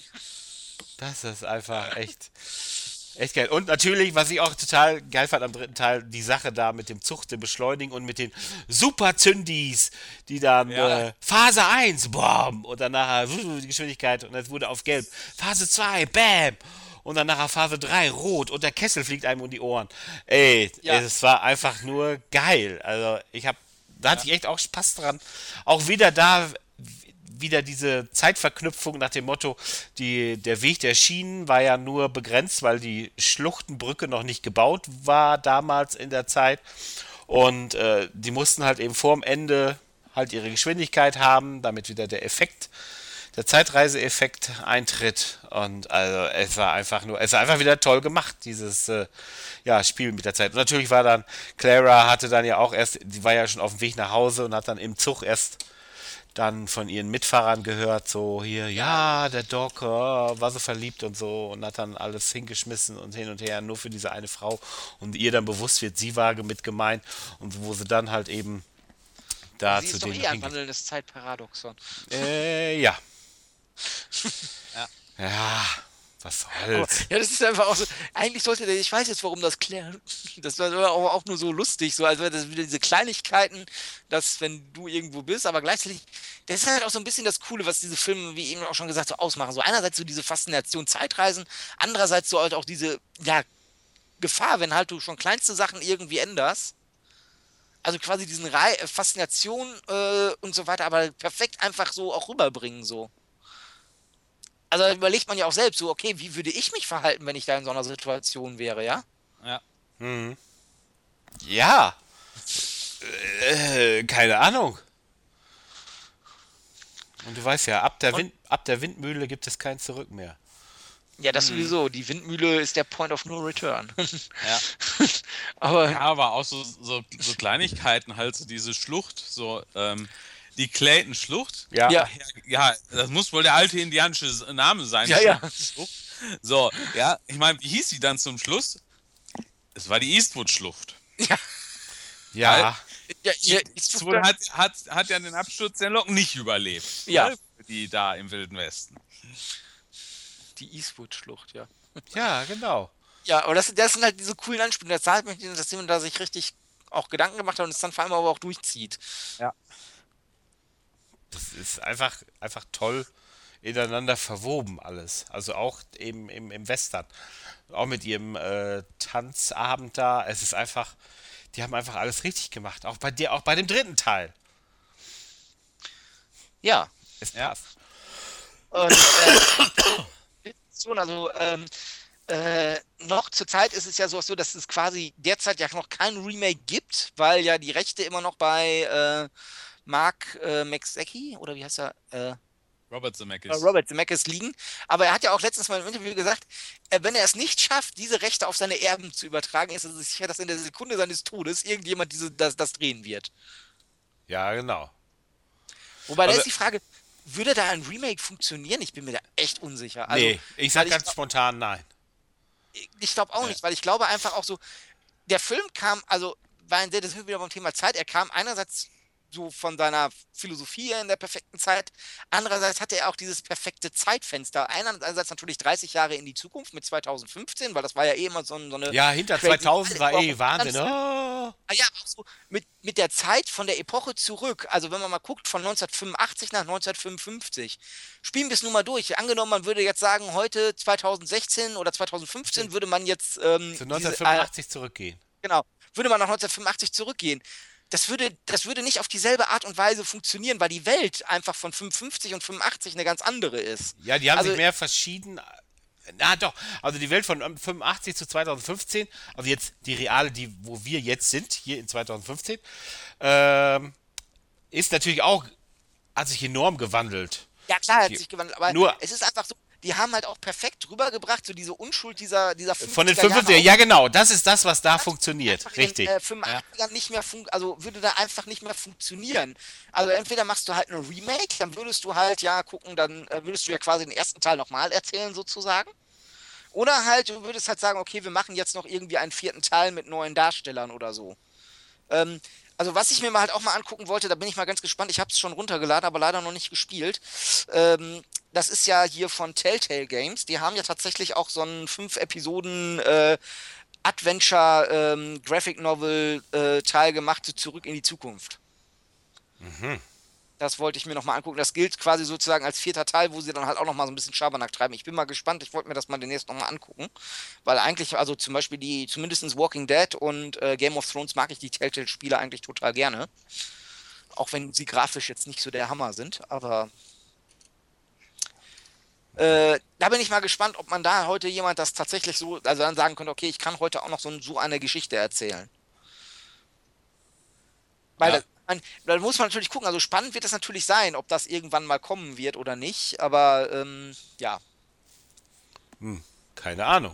das ist einfach echt, echt geil. Und natürlich, was ich auch total geil fand am dritten Teil, die Sache da mit dem Zug, dem Beschleunigen und mit den Super-Zündis, die dann Ja. äh, Phase eins, bam, und dann nachher wuh, die Geschwindigkeit und es wurde auf gelb. Phase zwei, bam. Und dann nachher Phase drei, rot und der Kessel fliegt einem um die Ohren. Ey, Ja. es war einfach nur geil. Also ich habe, da hatte ich echt auch Spaß dran. Auch wieder da, wieder diese Zeitverknüpfung nach dem Motto, die, der Weg der Schienen war ja nur begrenzt, weil die Schluchtenbrücke noch nicht gebaut war damals in der Zeit. Und äh, die mussten halt eben vorm Ende halt ihre Geschwindigkeit haben, damit wieder der Effekt, der Zeitreiseeffekt eintritt. Und also es war einfach nur, es war einfach wieder toll gemacht, dieses äh, ja, Spiel mit der Zeit. Und natürlich war dann, Clara hatte dann ja auch erst, die war ja schon auf dem Weg nach Hause und hat dann im Zug erst dann von ihren Mitfahrern gehört, so hier, ja, der Doc oh, war so verliebt und so und hat dann alles hingeschmissen und hin und her, nur für diese eine Frau und ihr dann bewusst wird, sie war mit gemeint und wo sie dann halt eben da Sie zu ist doch denen eh ein hingeht. wandelndes Zeitparadoxon. Äh, ja. Ja. Ja, was Aber, soll's. ja, das ist einfach auch so. Eigentlich sollte der, ich weiß jetzt, warum das Claire. Das war aber auch, auch nur so lustig, so, also das wieder diese Kleinigkeiten, dass wenn du irgendwo bist, aber gleichzeitig, das ist halt auch so ein bisschen das Coole, was diese Filme, wie eben auch schon gesagt, so ausmachen. So einerseits so diese Faszination Zeitreisen, andererseits so halt auch diese, ja, Gefahr, wenn halt du schon kleinste Sachen irgendwie änderst. Also quasi diesen Rei Faszination äh, und so weiter, aber perfekt einfach so auch rüberbringen, so. Also da überlegt man ja auch selbst so, okay, wie würde ich mich verhalten, wenn ich da in so einer Situation wäre, ja? Ja. Mhm. Ja. Äh, keine Ahnung. Und du weißt ja, ab der, Wind, ab der Windmühle gibt es kein Zurück mehr. Ja, das sowieso. Die Windmühle ist der Point of No Return. Ja. Aber Ja, aber auch so, so, so Kleinigkeiten, halt so diese Schlucht, so, ähm, die Clayton-Schlucht. Ja. Ja. Ja, das muss wohl der alte indianische Name sein. Ja, ja. Schlucht. So, ja, ich meine, wie hieß sie dann zum Schluss? Es war die Eastwood-Schlucht. ja, Ja. ja, ja, Eastwood hat, hat, hat ja den Absturz der Lok nicht überlebt. Ja. Ne? Die da im Wilden Westen. die Eastwood-Schlucht, ja. Ja, genau. Ja, aber das, das sind halt diese coolen Anspielungen. Das zahlt mich, dass jemand da sich richtig auch Gedanken gemacht hat und es dann vor allem aber auch durchzieht. Ja. Das ist einfach, einfach toll ineinander verwoben alles. Also auch eben im, im Western. Auch mit ihrem äh, Tanzabend da. Es ist einfach, die haben einfach alles richtig gemacht. Auch bei dir, auch bei dem dritten Teil. Ja. Es Ja. passt. Und äh, so, also ähm, äh, noch zur Zeit ist es ja so, so, dass es quasi derzeit ja noch kein Remake gibt, weil ja die Rechte immer noch bei äh, Mark äh, Maczecki, oder wie heißt er? Äh, Robert Zemeckis. äh, Robert Zemeckis liegen. Aber er hat ja auch letztens mal im Interview gesagt, äh, wenn er es nicht schafft, diese Rechte auf seine Erben zu übertragen, ist er sich sicher, dass in der Sekunde seines Todes irgendjemand diese, das, das drehen wird. Ja, genau. Wobei, da Also- ist die Frage, würde da ein Remake funktionieren? Ich bin mir da echt unsicher. Also, Nee, ich sag weil ganz glaub- spontan nein. Ich glaube auch Ja. nicht, weil ich glaube einfach auch so, der Film kam, also, weil das sind wir wieder beim Thema Zeit, er kam einerseits so von seiner Philosophie her in der perfekten Zeit, andererseits hatte er auch dieses perfekte Zeitfenster. Einerseits natürlich dreißig Jahre in die Zukunft mit zweitausendfünfzehn, weil das war ja eh immer so, ein- so eine... Ja, hinter crazy zweitausend war Zeit, eh aber Wahnsinn. ganz- Oh. Ah ja, aber auch so mit, mit der Zeit von der Epoche zurück. Also wenn man mal guckt, von neunzehnhundertfünfundachtzig nach neunzehnhundertfünfundfünfzig. Spielen wir es nur mal durch. Angenommen, man würde jetzt sagen, heute zweitausendsechzehn oder zweitausendfünfzehn würde man jetzt... Ähm, Zu diese, neunzehnhundertfünfundachtzig zurückgehen. Genau. Würde man nach neunzehnhundertfünfundachtzig zurückgehen, das würde, das würde nicht auf dieselbe Art und Weise funktionieren, weil die Welt einfach von fünfundfünfzig und fünfundachtzig eine ganz andere ist. Ja, die haben Also- sich mehr verschieden. Na doch, also die Welt von ähm, fünfundachtzig zu zweitausendfünfzehn, also jetzt die reale, die, wo wir jetzt sind, hier in zweitausendfünfzehn, ähm, ist natürlich auch, hat sich enorm gewandelt. Ja, klar, hat Die- sich gewandelt, aber nur- es ist einfach so, die haben halt auch perfekt rübergebracht, so diese Unschuld dieser, dieser Von den fünfziger Jahre fünfundfünfziger, ja genau, das ist das, was da funktioniert, einfach in den, richtig. Äh, fünfundachtzigern nicht mehr fun also würde da einfach nicht mehr funktionieren. Also entweder machst du halt eine Remake, dann würdest du halt ja gucken, dann äh, würdest du ja quasi den ersten Teil nochmal erzählen sozusagen. Oder halt, du würdest halt sagen, okay, wir machen jetzt noch irgendwie einen vierten Teil mit neuen Darstellern oder so. Ähm, also was ich mir mal halt auch mal angucken wollte, da bin ich mal ganz gespannt, ich habe es schon runtergeladen, aber leider noch nicht gespielt. Ähm, das ist ja hier von Telltale Games, die haben ja tatsächlich auch so einen fünf Episoden äh, Adventure ähm, Graphic Novel äh, Teil gemacht, so Zurück in die Zukunft. Das wollte ich mir nochmal angucken. Das gilt quasi sozusagen als vierter Teil, wo sie dann halt auch nochmal so ein bisschen Schabernack treiben. Ich bin mal gespannt, ich wollte mir das mal demnächst nochmal angucken. Weil eigentlich, also zum Beispiel die, zumindest Walking Dead und äh, Game of Thrones mag ich die Telltale-Spiele eigentlich total gerne. Auch wenn sie grafisch jetzt nicht so der Hammer sind, aber äh, da bin ich mal gespannt, ob man da heute jemand das tatsächlich so, also dann sagen könnte, okay, ich kann heute auch noch so, so eine Geschichte erzählen. Weil Ja. das, man, da muss man natürlich gucken, also spannend wird das natürlich sein, ob das irgendwann mal kommen wird oder nicht, aber ähm, ja. Keine Ahnung.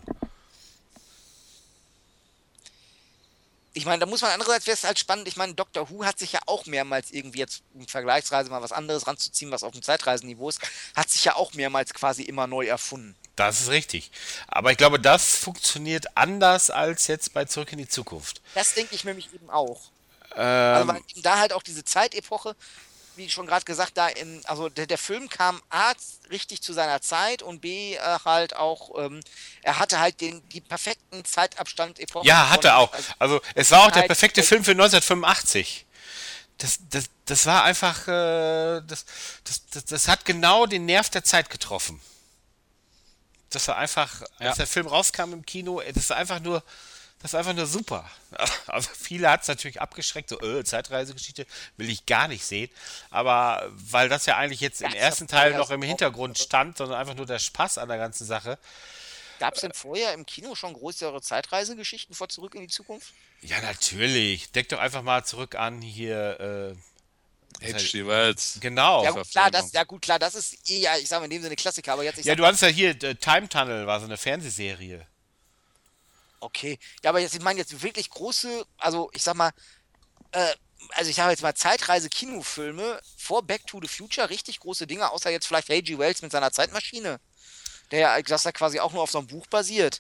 Ich meine, da muss man andererseits, wäre es halt spannend, ich meine, Doctor Who hat sich ja auch mehrmals irgendwie jetzt um Vergleichsweise mal was anderes ranzuziehen, was auf dem Zeitreisenniveau ist, hat sich ja auch mehrmals quasi immer neu erfunden. Das ist richtig. Aber ich glaube, das funktioniert anders als jetzt bei Zurück in die Zukunft. Das denke ich nämlich eben auch. Also Ähm, weil eben da halt auch diese Zeitepoche, wie schon gerade gesagt, da in, also der, der Film kam A richtig zu seiner Zeit und B äh, halt auch, ähm, er hatte halt den, die perfekten Zeitabstand Epochen. ja, hat von- er auch. Also es war auch der Zeit- perfekte Film für neunzehnhundertfünfundachtzig. Das, das, das war einfach, äh, das, das, das, das hat genau den Nerv der Zeit getroffen. Das war einfach, als Ja. der Film rauskam im Kino, das war einfach nur, Das ist einfach nur super. Also viele hat es natürlich abgeschreckt, so äh, Zeitreisegeschichte will ich gar nicht sehen. Aber weil das ja eigentlich jetzt Ja, im ich ersten hab Teil vorher noch so im auch- Hintergrund stand, sondern einfach nur der Spaß an der ganzen Sache. Gab es denn vorher im Kino schon größere Zeitreisegeschichten vor Zurück in die Zukunft? Ja, natürlich. Denk doch einfach mal zurück an hier. Äh, was H heißt- G. Wells. genau. Ja, Ja, gut, klar, das, ja gut, klar, das ist eher, ich sag mal, in dem Sinne Klassiker, aber jetzt, ich sag du mal, hattest ja hier äh, Time Tunnel, war so eine Fernsehserie. okay. Ja, aber jetzt, ich meine jetzt wirklich große, also ich sag mal, äh, also ich sage jetzt mal Zeitreise-Kinofilme vor Back to the Future, richtig große Dinge, außer jetzt vielleicht H G. Wells mit seiner Zeitmaschine, der ja, das ja quasi auch nur auf so einem Buch basiert.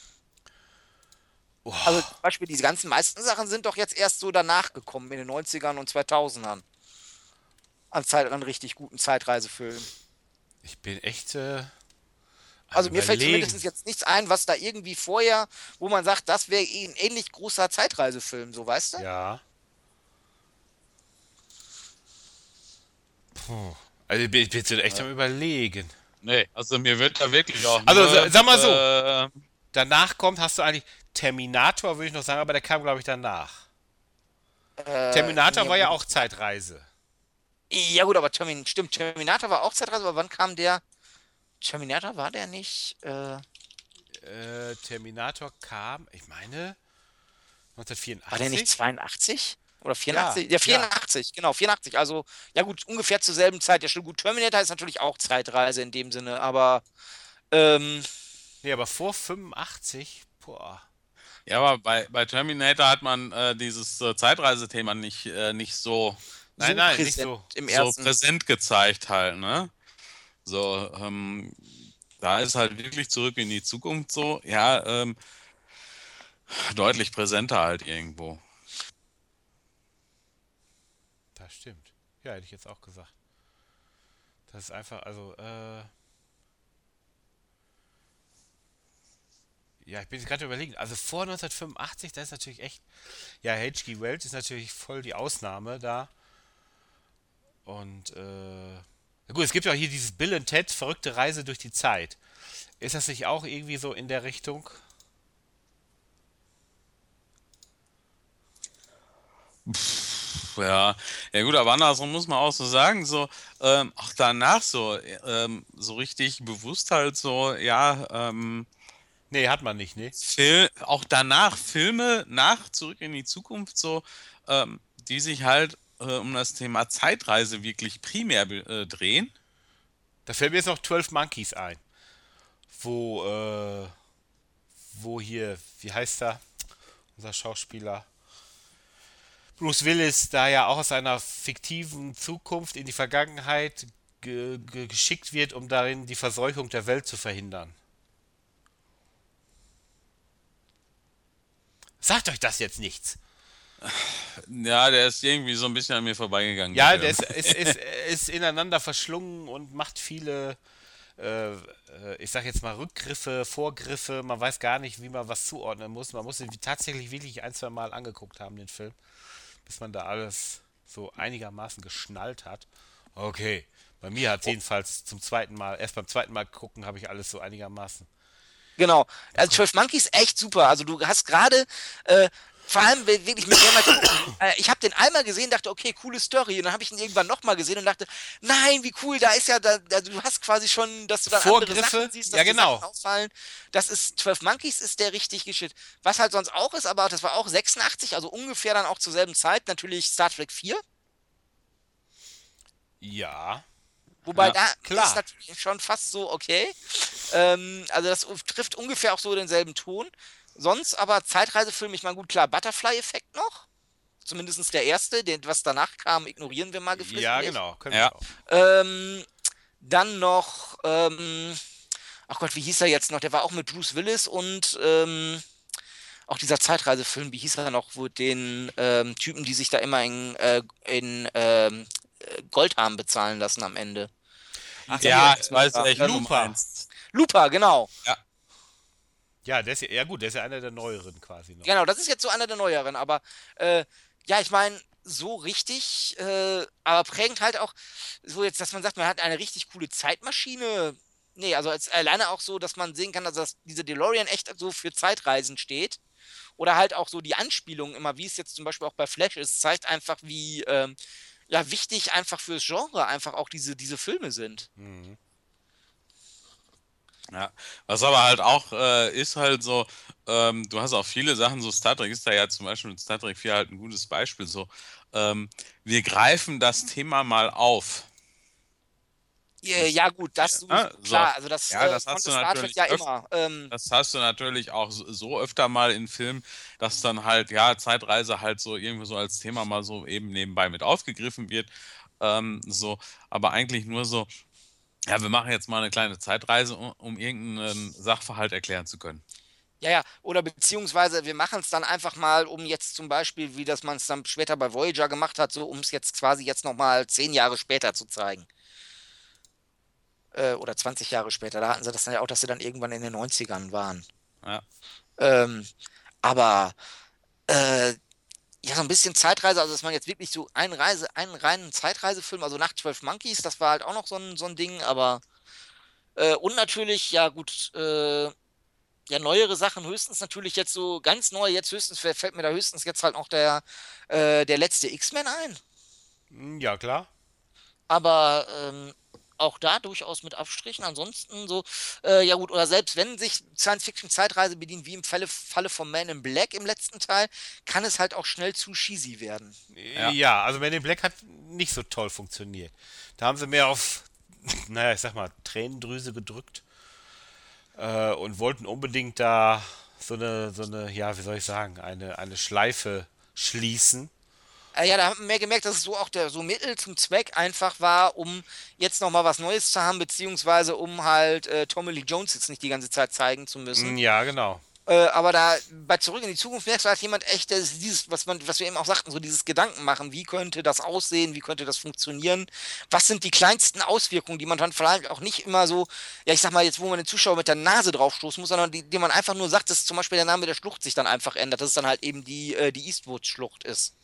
Oh, Also zum Beispiel diese ganzen meisten Sachen sind doch jetzt erst so danach gekommen, in den neunzigern und zweitausendern. An, Zeit, an richtig guten Zeitreisefilmen. ich bin echt. Äh, am Also mir fällt Überlegen. zumindest jetzt nichts ein, was da irgendwie vorher, wo man sagt, das wäre ein ähnlich großer Zeitreisefilm, so weißt du? Ja. Puh. Also ich bin ich bin jetzt echt am Überlegen. Nee, also mir wird da wirklich auch. Also, nur, sa- sag mal so. Äh, Danach kommt, hast du eigentlich Terminator, würde ich noch sagen, aber der kam, glaube ich, danach. Äh, Terminator nee, war ja auch Zeitreise. Ja gut, aber Termin, stimmt, Terminator war auch Zeitreise, aber wann kam der? Terminator war der nicht? Äh, Äh, Terminator kam, ich meine, neunzehnhundertvierundachtzig. war der nicht zweiundachtzig? Oder vierundachtzig? Ja, Ja, vierundachtzig, genau, vierundachtzig. Also, ja gut, ungefähr zur selben Zeit. Ja, stimmt, gut, Terminator ist natürlich auch Zeitreise in dem Sinne, aber ähm, Nee, aber vor fünfundachtzig, boah. ja, aber bei, bei Terminator hat man äh, dieses äh, Zeitreisethema nicht, äh, nicht so, Nein, so nein, präsent nicht so. im so ersten. präsent gezeigt halt, ne? So, ähm, da ist halt wirklich Zurück in die Zukunft so, ja, ähm, deutlich präsenter halt irgendwo. Das stimmt. Ja, hätte ich jetzt auch gesagt. Das ist einfach, also, äh. Ja, ich bin jetzt gerade überlegen. Also vor neunzehnhundertfünfundachtzig, das ist natürlich echt. Ja, H G. Wells ist natürlich voll die Ausnahme da. Und, äh. Na gut, es gibt ja auch hier dieses Bill und Ted, verrückte Reise durch die Zeit. Ist das nicht auch irgendwie so in der Richtung? Ja, ja gut, aber andersrum muss man auch so sagen, so, ähm, auch danach so, ähm, so richtig bewusst halt so, ja, ähm, Nee, hat man nicht, ne? Fil auch danach Filme nach Zurück in die Zukunft so, ähm, die sich halt äh, um das Thema Zeitreise wirklich primär be- äh, drehen. Da fällt mir jetzt noch zwölf Monkeys ein. Wo, äh. Wo hier, wie heißt er? Unser Schauspieler. Bruce Willis da ja auch aus einer fiktiven Zukunft in die Vergangenheit ge ge geschickt wird, um darin die Verseuchung der Welt zu verhindern. Sagt euch das jetzt nichts. Ja, der ist irgendwie so ein bisschen an mir vorbeigegangen. Ja, der der Film. ist, ist, ist, ist ineinander verschlungen und macht viele, äh, äh, ich sag jetzt mal, Rückgriffe, Vorgriffe. Man weiß gar nicht, wie man was zuordnen muss. Man muss ihn tatsächlich wirklich ein, zwei Mal angeguckt haben, den Film, bis man da alles so einigermaßen geschnallt hat. Okay, bei mir hat es jedenfalls zum zweiten Mal, erst beim zweiten Mal gucken, habe ich alles so einigermaßen. Genau. Also zwölf Monkeys echt super. Also du hast gerade, äh, vor allem wenn- wirklich mit der äh, ich habe den einmal gesehen, dachte, okay, coole Story. Und dann habe ich ihn irgendwann nochmal gesehen und dachte, nein, wie cool, da ist ja, da, da, du hast quasi schon, dass du dann andere Vorgriffe? Sachen siehst, dass Ja, die genau. Sachen auffallen. Das ist, zwölf Monkeys ist der richtig geschit. Was halt sonst auch ist, aber das war auch sechsundachtzig, also ungefähr dann auch zur selben Zeit, natürlich Star Trek vier. Ja, Wobei Ja, da klar. ist natürlich schon fast so okay. Ähm, also das trifft ungefähr auch so denselben Ton. Sonst aber Zeitreisefilm, ich meine, gut, klar, Butterfly-Effekt noch. Zumindest der erste, den, was danach kam, ignorieren wir mal geflissentlich. ja, genau. Können Ja. wir auch. Ähm, dann noch, ähm, ach Gott, wie hieß er jetzt noch? Der war auch mit Bruce Willis und ähm, auch dieser Zeitreisefilm, wie hieß er noch, wo den ähm, Typen, die sich da immer in, äh, in ähm, äh, Gold haben bezahlen lassen am Ende. Ach, Ja, hier, ich weiß Ja, echt, was du Looper. meinst. Looper, genau. Ja, der ist ja, ja gut, der ist ja einer der neueren quasi noch. Genau, das ist jetzt so einer der neueren, aber äh, ja, ich meine, so richtig, äh, aber prägend halt auch, so jetzt, dass man sagt, man hat eine richtig coole Zeitmaschine. Nee, also als, alleine auch so, dass man sehen kann, dass das, diese DeLorean echt so für Zeitreisen steht. Oder halt auch so die Anspielungen immer, wie es jetzt zum Beispiel auch bei Flash ist, zeigt einfach, wie ähm, ja, wichtig einfach fürs Genre einfach auch diese, diese Filme sind. Mhm. Ja, was aber halt auch äh, ist halt so, ähm, du hast auch viele Sachen, so Star Trek ist da ja zum Beispiel mit Star Trek vier halt ein gutes Beispiel, so, ähm, wir greifen das Thema mal auf. Ja, Das, ja gut, das sowieso, ja, so, klar, also das ja, äh, das hast konnte du Star Trek natürlich ja öfter, immer. Ähm, das hast du natürlich auch so, so öfter mal in Filmen, dass dann halt, ja, Zeitreise halt so irgendwie so als Thema mal so eben nebenbei mit aufgegriffen wird, ähm, so, aber eigentlich nur so, ja, wir machen jetzt mal eine kleine Zeitreise, um, um irgendeinen Sachverhalt erklären zu können. Ja, ja, oder beziehungsweise wir machen es dann einfach mal, um jetzt zum Beispiel, wie das man es dann später bei Voyager gemacht hat, so um es jetzt quasi jetzt nochmal zehn Jahre später zu zeigen. Äh, oder zwanzig Jahre später. Da hatten sie das dann ja auch, dass sie dann irgendwann in den neunzigern waren. Ja. Ähm, aber äh, ja, so ein bisschen Zeitreise, also dass man jetzt wirklich so einen Reise, einen reinen Zeitreisefilm, also nach zwölf Monkeys, das war halt auch noch so ein, so ein Ding, aber äh, und natürlich, ja gut, äh, ja, neuere Sachen, höchstens natürlich jetzt so ganz neu, jetzt höchstens fällt mir da höchstens jetzt halt noch der, äh, der letzte X-Men ein. Hm, ja, klar. Aber ähm, auch da durchaus mit Abstrichen. Ansonsten so, äh, ja gut, oder selbst wenn sich Science-Fiction-Zeitreise bedient, wie im Falle, Falle von Man in Black im letzten Teil, kann es halt auch schnell zu cheesy werden. Ja. Ja, also Men in Black hat nicht so toll funktioniert. Da haben sie mehr auf, naja, ich sag mal, Tränendrüse gedrückt äh, und wollten unbedingt da so eine, so eine, ja, wie soll ich sagen, eine, eine Schleife schließen. Äh, ja, da haben wir mehr gemerkt, dass es so auch der so Mittel zum Zweck einfach war, um jetzt nochmal was Neues zu haben, beziehungsweise um halt äh, Tommy Lee Jones jetzt nicht die ganze Zeit zeigen zu müssen. Hm, ja, genau. Äh, aber da bei Zurück in die Zukunft merkst du halt jemand echt, der ist dieses, was man, was wir eben auch sagten, so dieses Gedanken machen, wie könnte das aussehen, wie könnte das funktionieren, was sind die kleinsten Auswirkungen, die man dann vielleicht auch nicht immer so, ja ich sag mal jetzt, wo man den Zuschauer mit der Nase draufstoßen muss, sondern die, die man einfach nur sagt, dass zum Beispiel der Name der Schlucht sich dann einfach ändert, dass es dann halt eben die, äh, die Eastwood-Schlucht ist.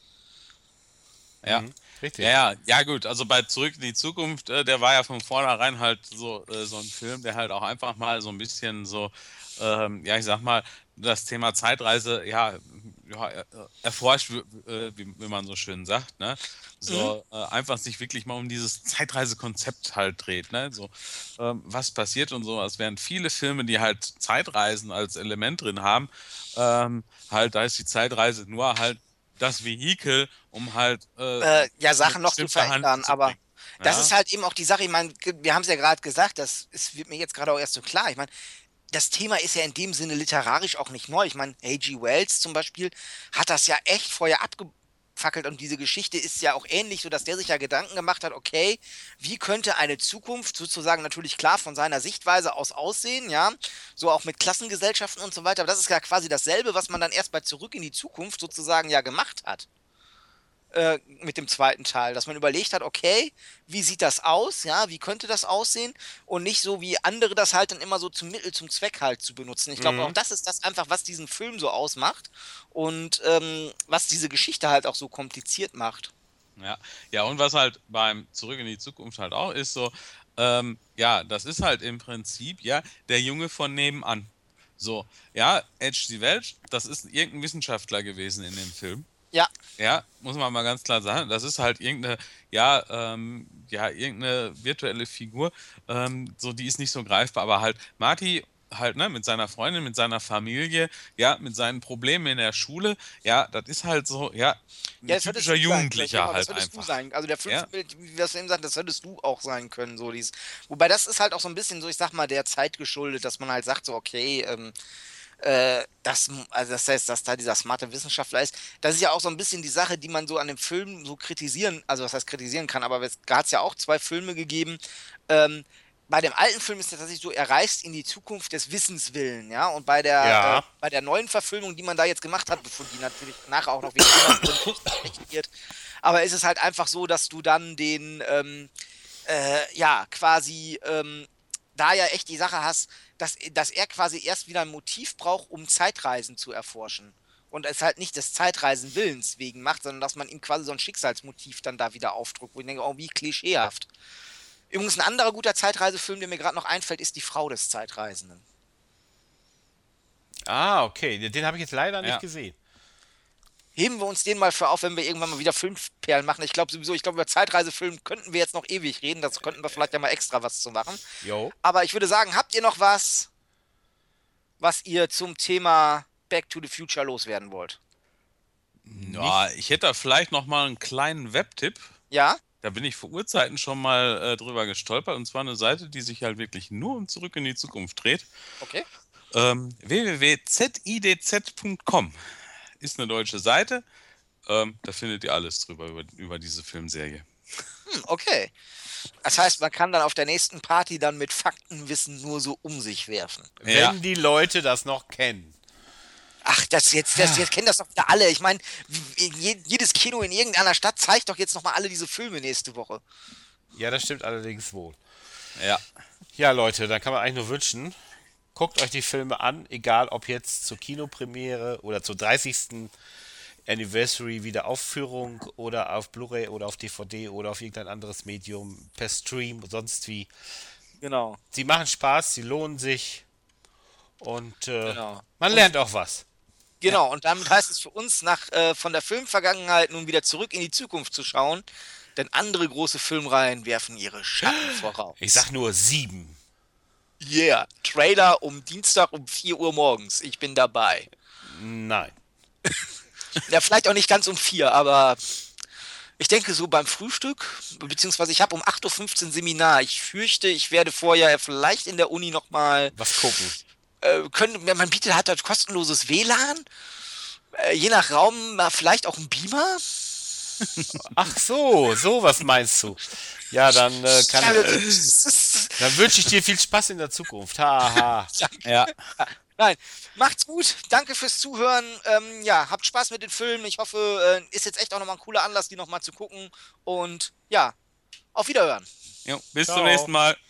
Ja. Mhm, richtig. Ja, ja, ja gut, also bei Zurück in die Zukunft, äh, der war ja von vornherein halt so, äh, so ein Film, der halt auch einfach mal so ein bisschen so, ähm, ja, ich sag mal, das Thema Zeitreise, ja, ja er- erforscht, wie, äh, wie, wie man so schön sagt, ne? Mhm. So, äh, einfach sich wirklich mal um dieses Zeitreisekonzept halt dreht, ne? So, ähm, was passiert und so, es während viele Filme, die halt Zeitreisen als Element drin haben, ähm, halt, da ist die Zeitreise nur halt das Vehikel, um halt äh, Äh, ja, eine Sachen noch zu bestimmte Handlung verändern, zu aber bringen. das ist Ja, halt eben auch die Sache, ich meine, wir haben es ja gerade gesagt, das ist, wird mir jetzt gerade auch erst so klar. Ich meine, das Thema ist ja in dem Sinne literarisch auch nicht neu. Ich meine, H G. Wells zum Beispiel hat das ja echt vorher abgefackelt und diese Geschichte ist ja auch ähnlich, so dass der sich ja Gedanken gemacht hat, okay, wie könnte eine Zukunft sozusagen natürlich klar von seiner Sichtweise aus aussehen, ja, so auch mit Klassengesellschaften und so weiter, aber das ist ja quasi dasselbe, was man dann erst bei Zurück in die Zukunft sozusagen ja gemacht hat äh, mit dem zweiten Teil, dass man überlegt hat, okay, wie sieht das aus, ja, wie könnte das aussehen und nicht so wie andere das halt dann immer so zum Mittel zum Zweck halt zu benutzen. Ich glaube auch Mhm. das ist das einfach, was diesen Film so ausmacht und ähm, was diese Geschichte halt auch so kompliziert macht. ja. Ja, und was halt beim Zurück in die Zukunft halt auch ist, so, ähm, ja, das ist halt im Prinzip, ja, der Junge von nebenan. So, ja, Edge die Welt, das ist irgendein Wissenschaftler gewesen in dem Film. Ja, Ja, muss man mal ganz klar sagen. Das ist halt irgendeine, ja, ähm, ja, irgendeine virtuelle Figur. Ähm, so, die ist nicht so greifbar, aber halt Marty halt, ne, mit seiner Freundin, mit seiner Familie, ja, mit seinen Problemen in der Schule, ja, das ist halt so, ja, ja, ein das hättest typischer du sein können, Jugendlicher genau, das halt hättest du einfach. sein. Also der Ja, fünfte Bild, wie wir es eben sagten, das hättest du auch sein können, so dies. Wobei das ist halt auch so ein bisschen so, ich sag mal, der Zeit geschuldet, dass man halt sagt, so, okay, ähm, äh, das, also das heißt, dass da dieser smarte Wissenschaftler ist, das ist ja auch so ein bisschen die Sache, die man so an dem Film so kritisieren, also was heißt kritisieren kann, aber es hat ja auch zwei Filme gegeben. Ähm, bei dem alten Film ist es tatsächlich so, er reist in die Zukunft des Wissens willen, ja, und bei der, äh, Ja. bei der neuen Verfilmung, die man da jetzt gemacht hat, bevor die natürlich nachher auch noch wegen Kindergründen nicht berechtigt wird, aber ist es halt einfach so, dass du dann den, ähm, äh, ja, quasi ähm, da ja echt die Sache hast, dass, dass er quasi erst wieder ein Motiv braucht, um Zeitreisen zu erforschen. Und es halt nicht des Zeitreisen Willens wegen macht, sondern dass man ihm quasi so ein Schicksalsmotiv dann da wieder aufdrückt, wo ich denke, oh, wie klischeehaft. Übrigens, ein anderer guter Zeitreisefilm, der mir gerade noch einfällt, ist Die Frau des Zeitreisenden. Ah, okay. Den, den habe ich jetzt leider nicht Ja. gesehen. Heben wir uns den mal für auf, wenn wir irgendwann mal wieder Filmperlen machen. Ich glaube sowieso, ich glaube, über Zeitreisefilm könnten wir jetzt noch ewig reden. Das könnten wir vielleicht ja mal extra was zu machen. Jo. Aber ich würde sagen, habt ihr noch was, was ihr zum Thema Back to the Future loswerden wollt? Ja, ich hätte da vielleicht noch mal einen kleinen Webtipp. Ja? Da bin ich vor Urzeiten schon mal äh, drüber gestolpert. Und zwar eine Seite, die sich halt wirklich nur um Zurück in die Zukunft dreht. Okay. Ähm, w w w punkt z i d z punkt com ist eine deutsche Seite. Ähm, da findet ihr alles drüber, über, über diese Filmserie. Hm, okay. Das heißt, man kann dann auf der nächsten Party dann mit Faktenwissen nur so um sich werfen. Wenn Ja. die Leute das noch kennen. Ach, das jetzt, das jetzt kennen das doch wieder alle. Ich meine, je- jedes Kino in irgendeiner Stadt zeigt doch jetzt nochmal alle diese Filme nächste Woche. Ja, das stimmt allerdings wohl. Ja. Ja, Leute, dann kann man eigentlich nur wünschen, guckt euch die Filme an, egal ob jetzt zur Kinopremiere oder zur dreißigsten Anniversary Wiederaufführung oder auf Blu-ray oder auf D V D oder auf irgendein anderes Medium, per Stream, sonst wie. Genau. Sie machen Spaß, sie lohnen sich und äh, Genau. man lernt auch was. Genau, und damit heißt es für uns, nach äh, von der Filmvergangenheit nun wieder zurück in die Zukunft zu schauen, denn andere große Filmreihen werfen ihre Schatten voraus. Ich sag nur sieben. Yeah, Trailer um Dienstag um vier Uhr morgens. Ich bin dabei. Nein. Ja, vielleicht auch nicht ganz um vier, aber ich denke so beim Frühstück, beziehungsweise ich habe um acht Uhr fünfzehn Seminar. Ich fürchte, ich werde vorher vielleicht in der Uni nochmal, Was gucken? äh, können, man bietet halt dort kostenloses W L A N, äh, je nach Raum äh, vielleicht auch ein Beamer. Ach so, sowas meinst du. Ja, dann äh, kann Ja, äh, das ist- dann wünsche ich dir viel Spaß in der Zukunft. Haha. Ja. Nein, macht's gut. Danke fürs Zuhören. Ähm, ja, habt Spaß mit den Filmen. Ich hoffe, äh, ist jetzt echt auch nochmal ein cooler Anlass, die nochmal zu gucken. Und ja, auf Wiederhören. Jo, bis Ciao. zum nächsten Mal.